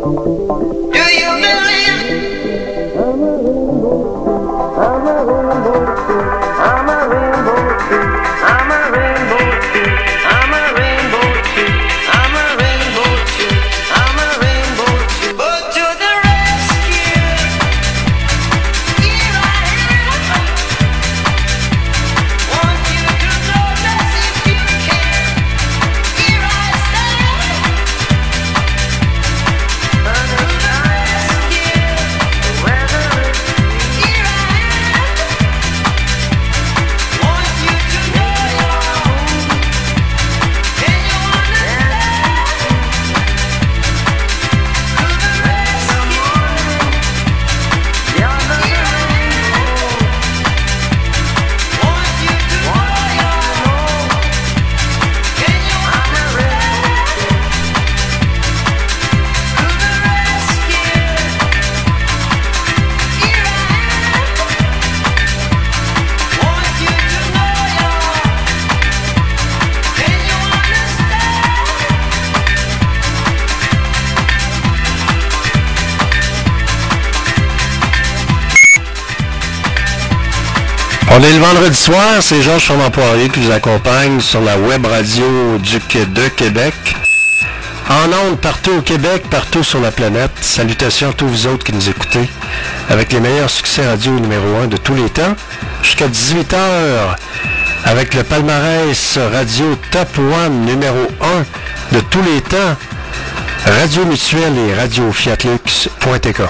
Do you believe? I'm a rainbow tree. I'm a rainbow tree. I'm a rainbow tree. I'm a rainbow tree. I'm a rainbow tree. I'm a rainbow tree. But to the rescue, here I am. Want you to know that if you can, here I stand. Under the rescue, the weather is here I am. Want you to know you're home. Can you understand? To the rescue, you're the rainbow. Want you to know you're home. Can you understand? To the rescue, here I am. Want you to know you're. Can you On est le vendredi soir, c'est Georges Fernand Poirier qui vous accompagne sur la web radio du Quai de Québec. En ondes partout au Québec, partout sur la planète. Salutations à tous vous autres qui nous écoutez avec les meilleurs succès radio numéro un de tous les temps. Jusqu'à dix-huit heures avec le palmarès radio Top One numéro un de tous les temps. Radio Mutuelle et Radio Fiat Lux point T K.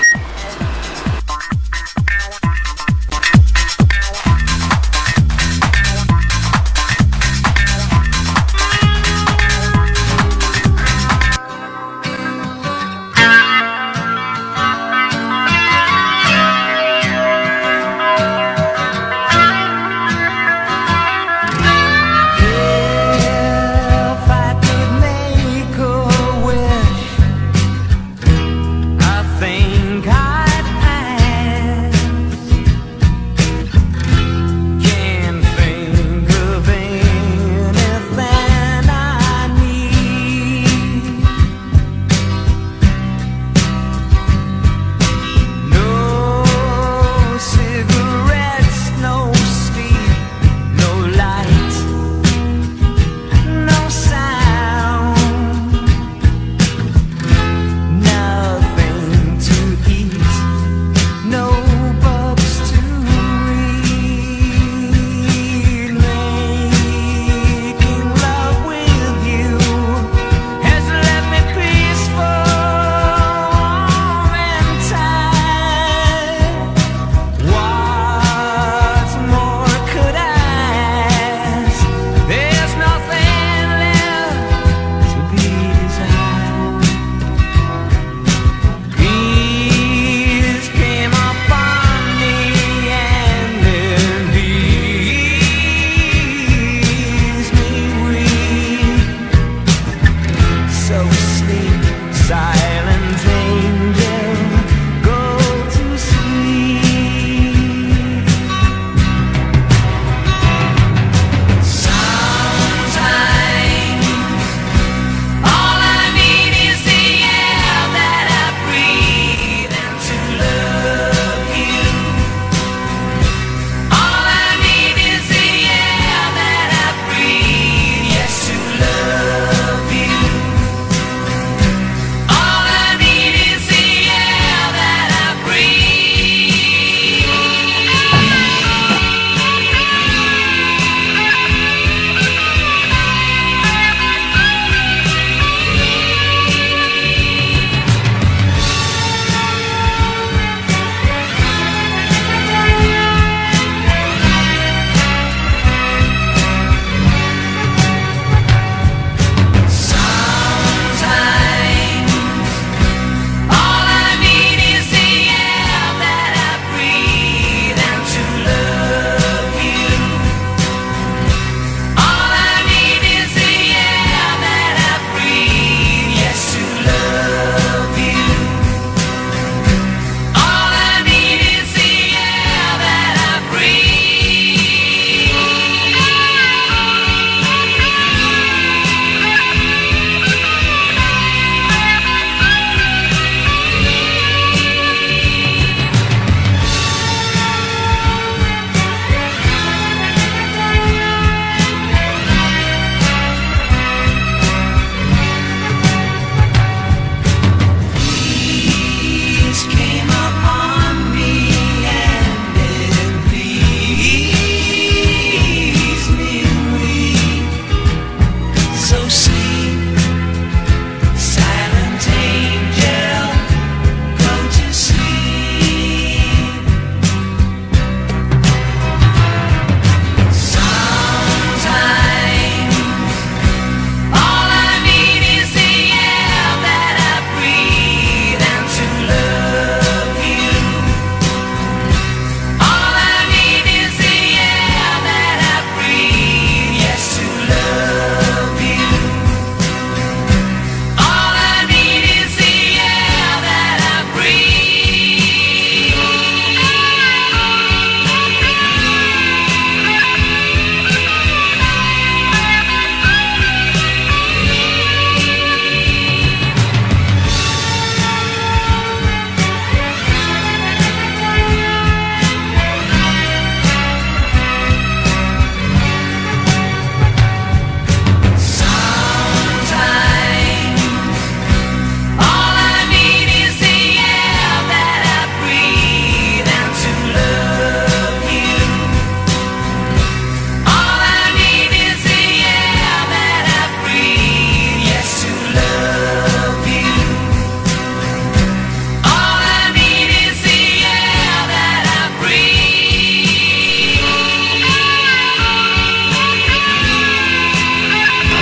If I could make a wish, I think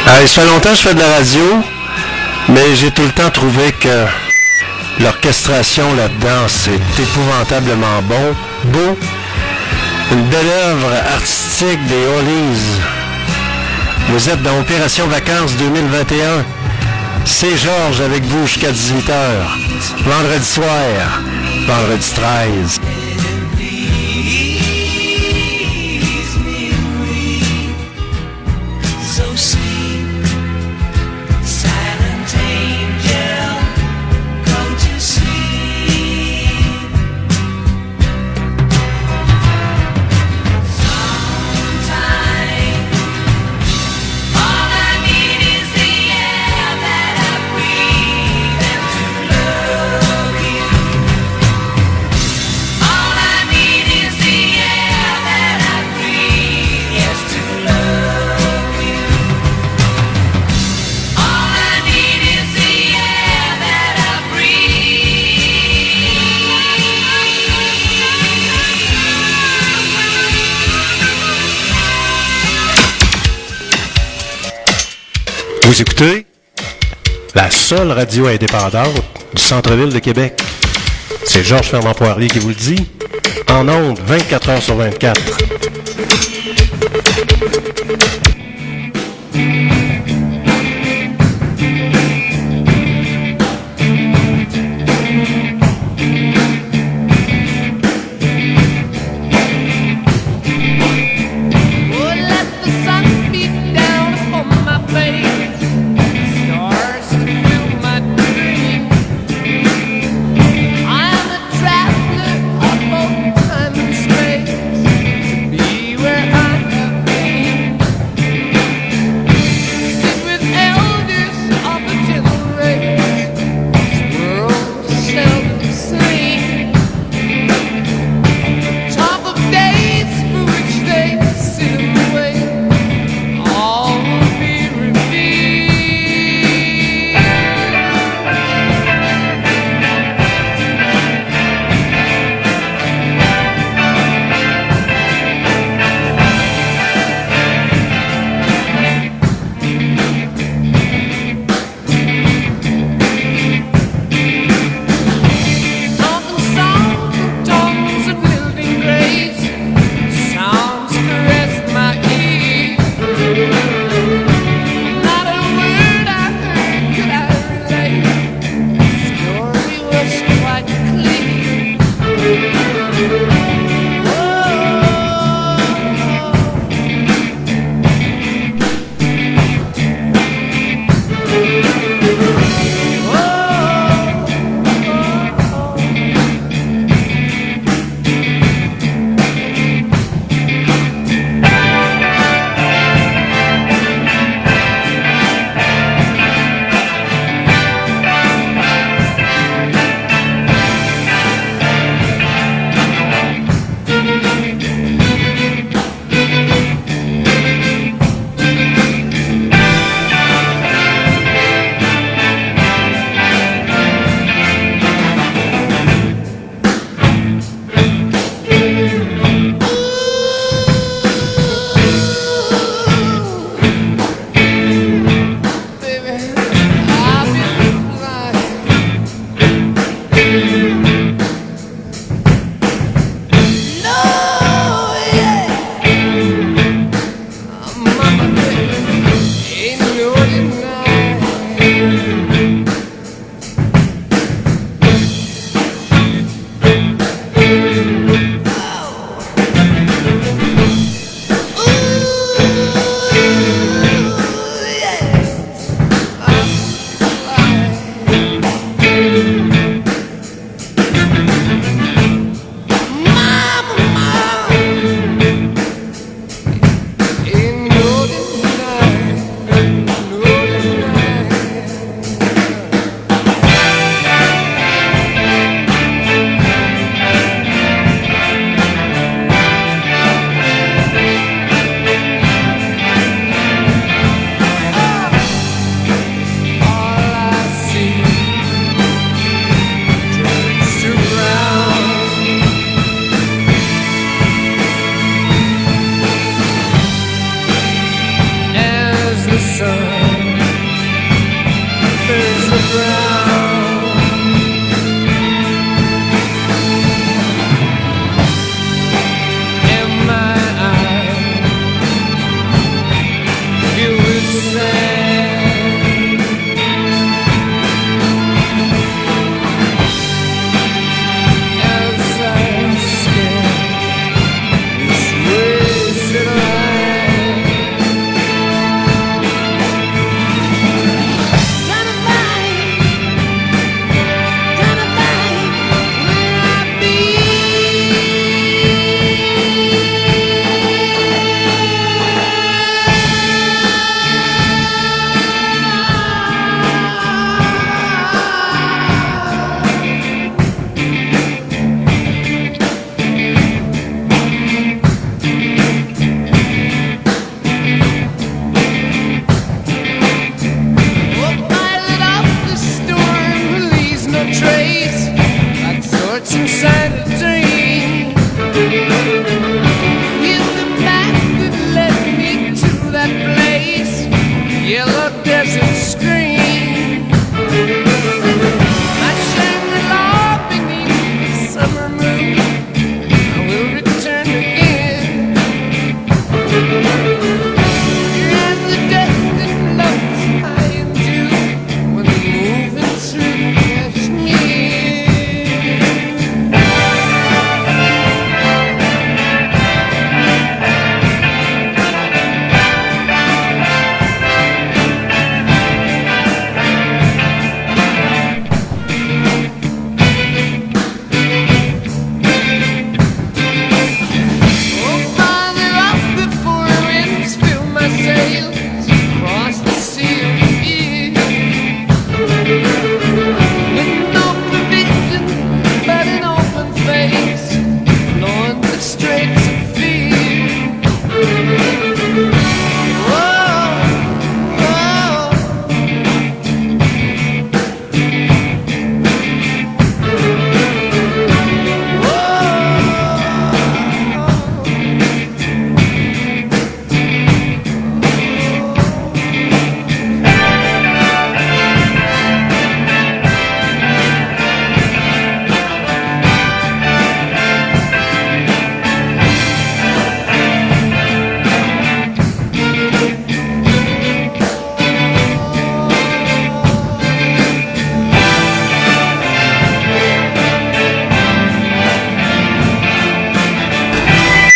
Euh, ça fait longtemps que je fais de la radio, mais j'ai tout le temps trouvé que l'orchestration là-dedans, c'est épouvantablement bon, beau. Une belle œuvre artistique des Hollies. Vous êtes dans Opération Vacances deux mille vingt et un. C'est Georges avec vous jusqu'à dix-huit heures. Vendredi soir, vendredi treize. Vous écoutez la seule radio indépendante du centre-ville de Québec. C'est Georges Fernand Poirier qui vous le dit, en ondes vingt-quatre heures sur vingt-quatre.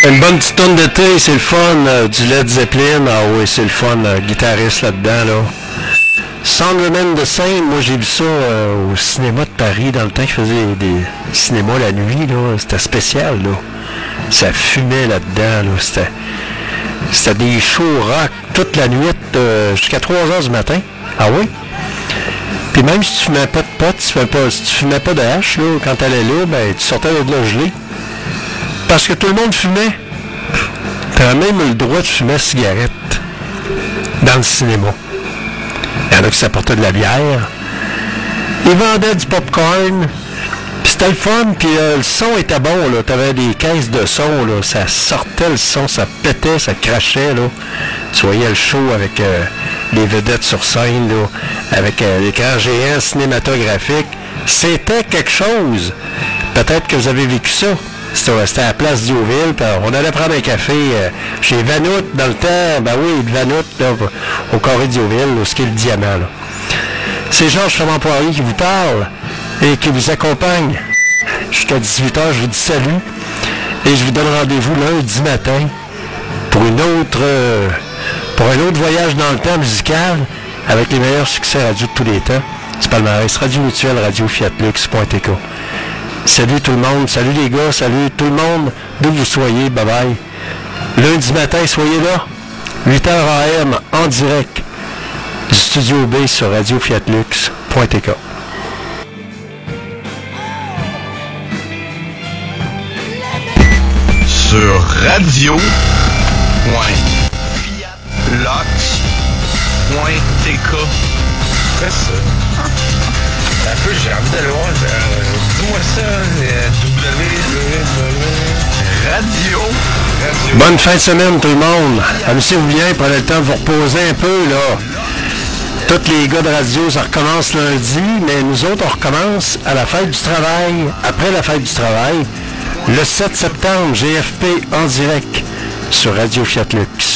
Une bonne petite tourne d'été, c'est le fun, euh, du Led Zeppelin, ah oui, c'est le fun, euh, guitariste là-dedans, là. Sound Remains the Same, moi j'ai vu ça euh, au cinéma de Paris, dans le temps qu'ils faisaient des cinémas la nuit, là, c'était spécial, là. Ça fumait là-dedans, là, c'était... C'était des shows rock toute la nuit, euh, jusqu'à trois heures du matin, ah oui? Puis même si tu fumais pas de pot, si tu fumais pas, si tu fumais pas de hache, là, quand t'allais là, ben, tu sortais de là gelé. Parce que tout le monde fumait. T'avais même le droit de fumer cigarette dans le cinéma. Il y en a qui s'apportaient de la bière. Ils vendaient du popcorn. Puis c'était le fun, puis euh, le son était bon, là. T'avais des caisses de son, là. Ça sortait le son, ça pétait, ça crachait, là. Tu voyais le show avec euh, les vedettes sur scène, là. Avec euh, l'écran géant cinématographique. C'était quelque chose. Peut-être que vous avez vécu ça. C'était à la place d'Ioville, puis on allait prendre un café euh, chez Vanout dans le temps, ben oui, Vanout, là, au carré d'Ioville, où ce qui est le diamant, là. C'est Georges Fermant-Poirier qui vous parle et qui vous accompagne jusqu'à dix-huit heures. Je vous dis salut et je vous donne rendez-vous lundi matin pour une autre euh, pour un autre voyage dans le temps musical avec les meilleurs succès radio de tous les temps. C'est palmarès Radio Mutuelle, Radio Fiat Lux point T K. Salut tout le monde, salut les gars, salut tout le monde, d'où vous soyez, bye bye. Lundi matin, soyez là, huit heures A M en direct du Studio B sur Radio Fiat Lux point T K. Sur radio point fiat lux point T K. Fais ça. Un peu, j'ai envie d'aller voir. Euh, Dis-moi ça, euh, W. Radio. Radio. Bonne fin de semaine tout le monde. Amusez-vous bien, prenez le temps de vous reposer un peu, là. Tous les gars de radio, ça recommence lundi, mais nous autres, on recommence à la fête du travail, après la fête du travail, le sept septembre, G F P en direct sur Radio Fiat Lux.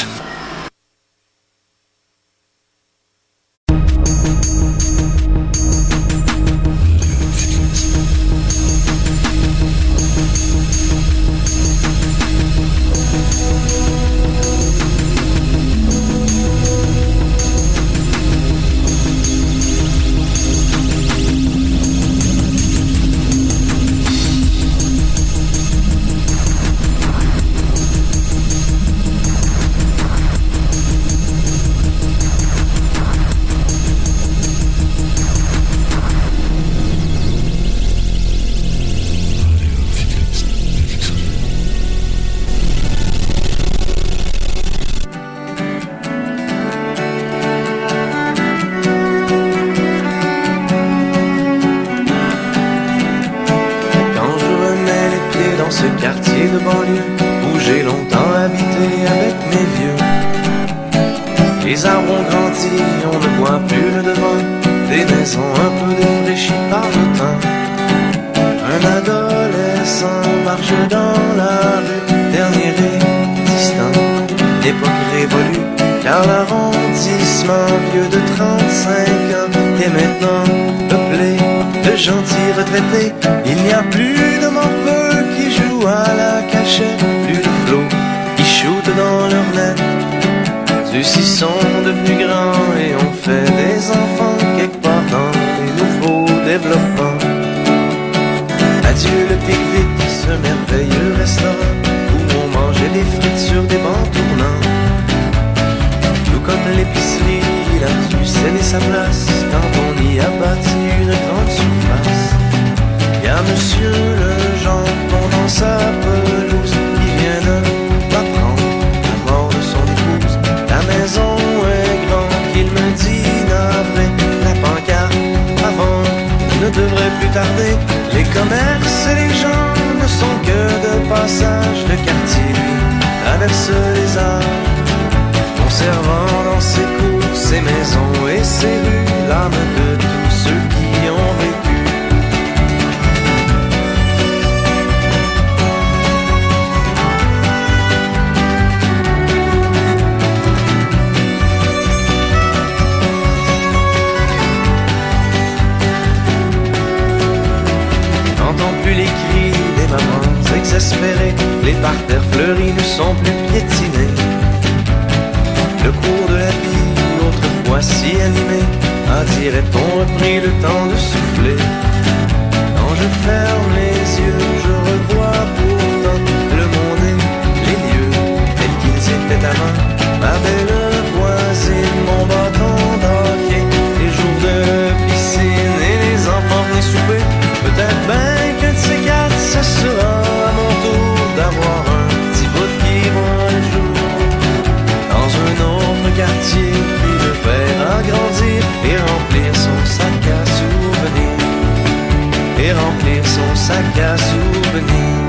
N'entends plus les cris des mamans désespéré, les parterres fleuris ne sont plus piétinés. Le cours de la vie, autrefois si animé, a, dirait-on, repris le temps de souffler. Quand je ferme les yeux, je revois pourtant le monde et les lieux tels qu'ils étaient avant. Ma belle voisine, mon bâton d'hockey, les jours de piscine et les enfants venus souper. Peut-être bien qu'un de ces quatre, ce sera à mon tour d'avoir un petit bout qui voit le jour dans un autre quartier qui le verra grandir et remplir son sac à souvenirs. Et remplir son sac à souvenirs.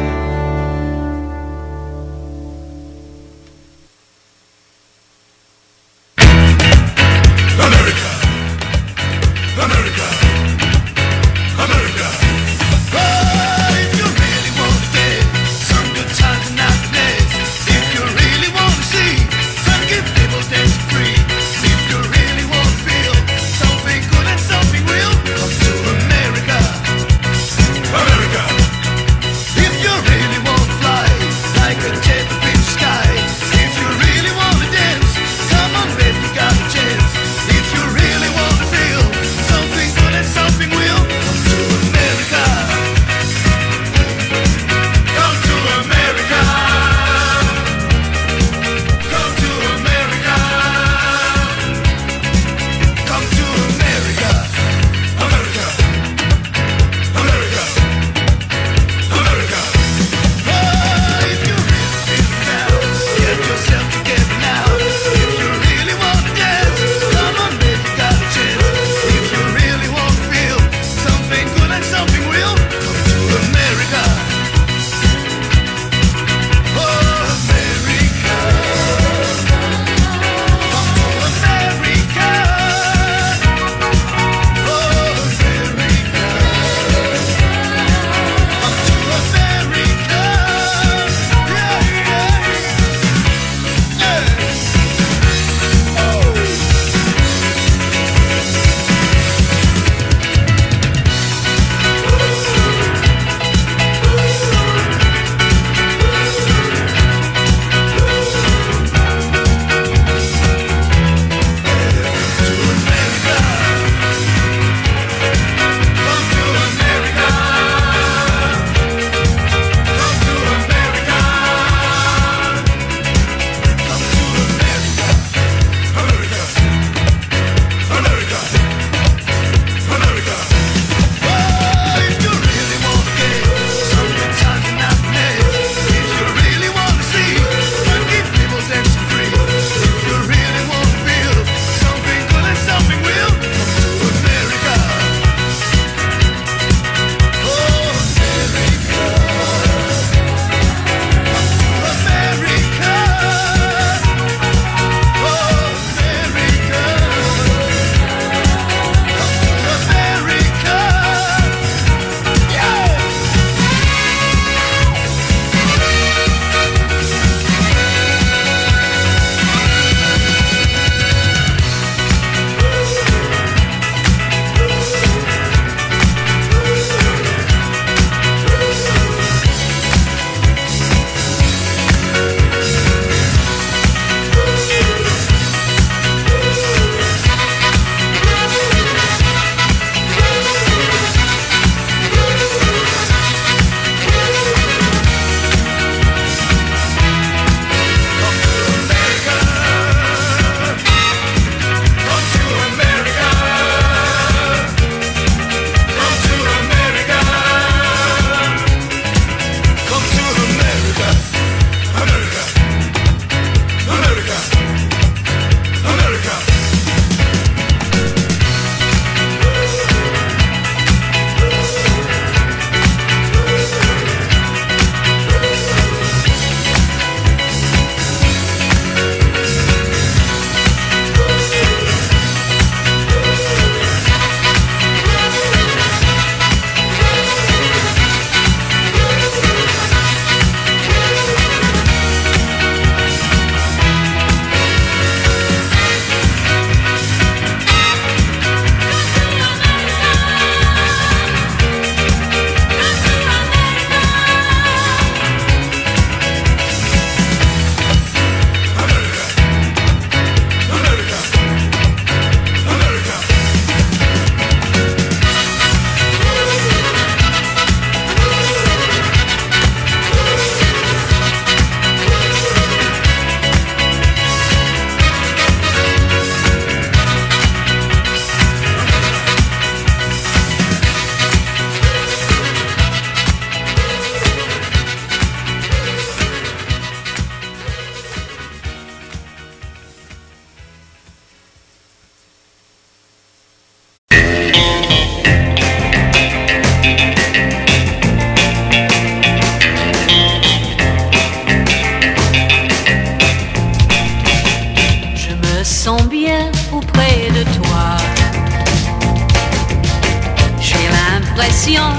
America, America, America. Oh, if you really want to get some good times and happiness, if you really want to see some good people dance free, if you really want to feel something good and something real, come to America. America. If you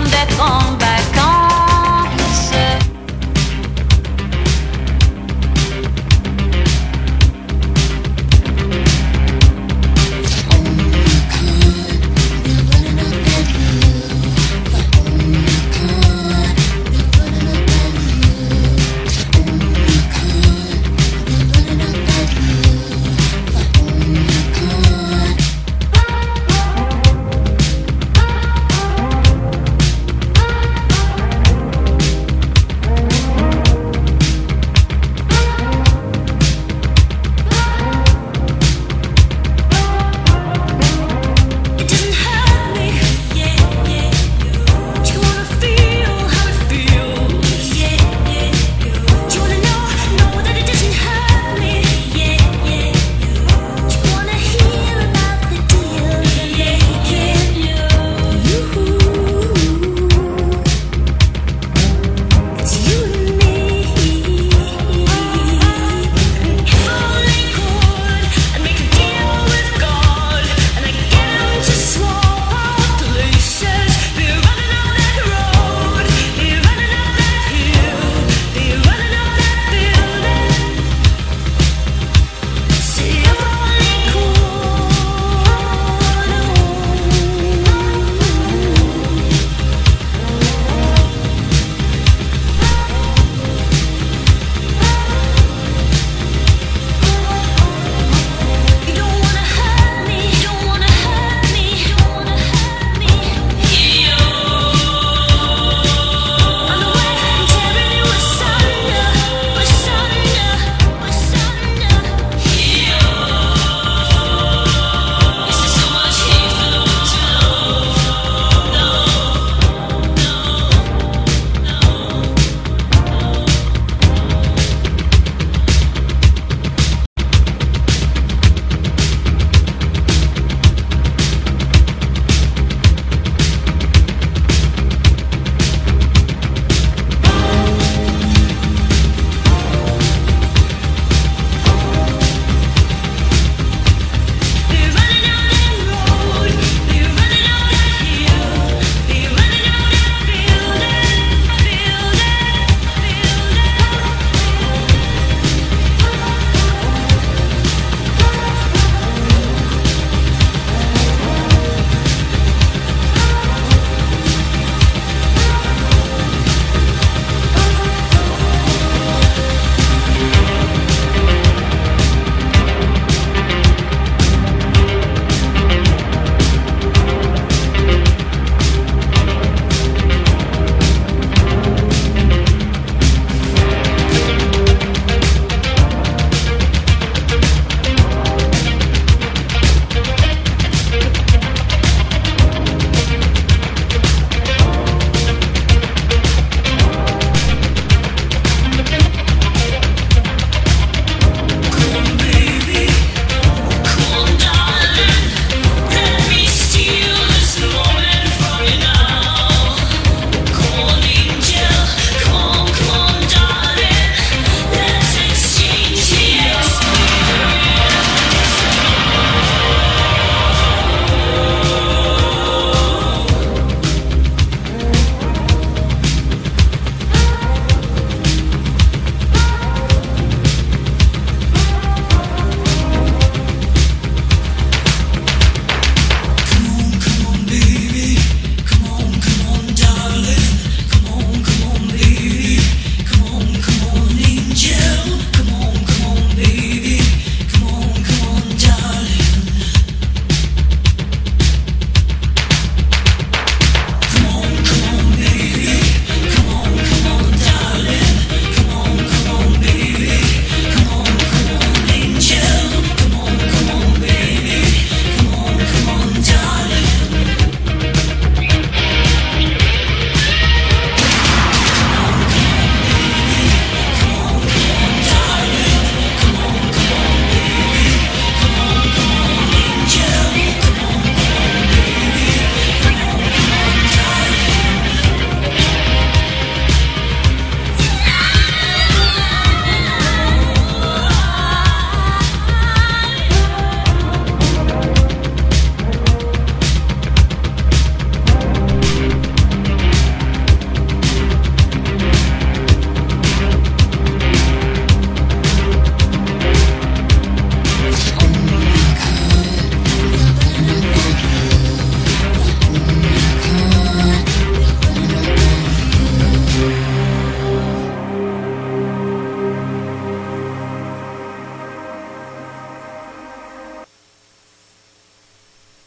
d'être en vacances.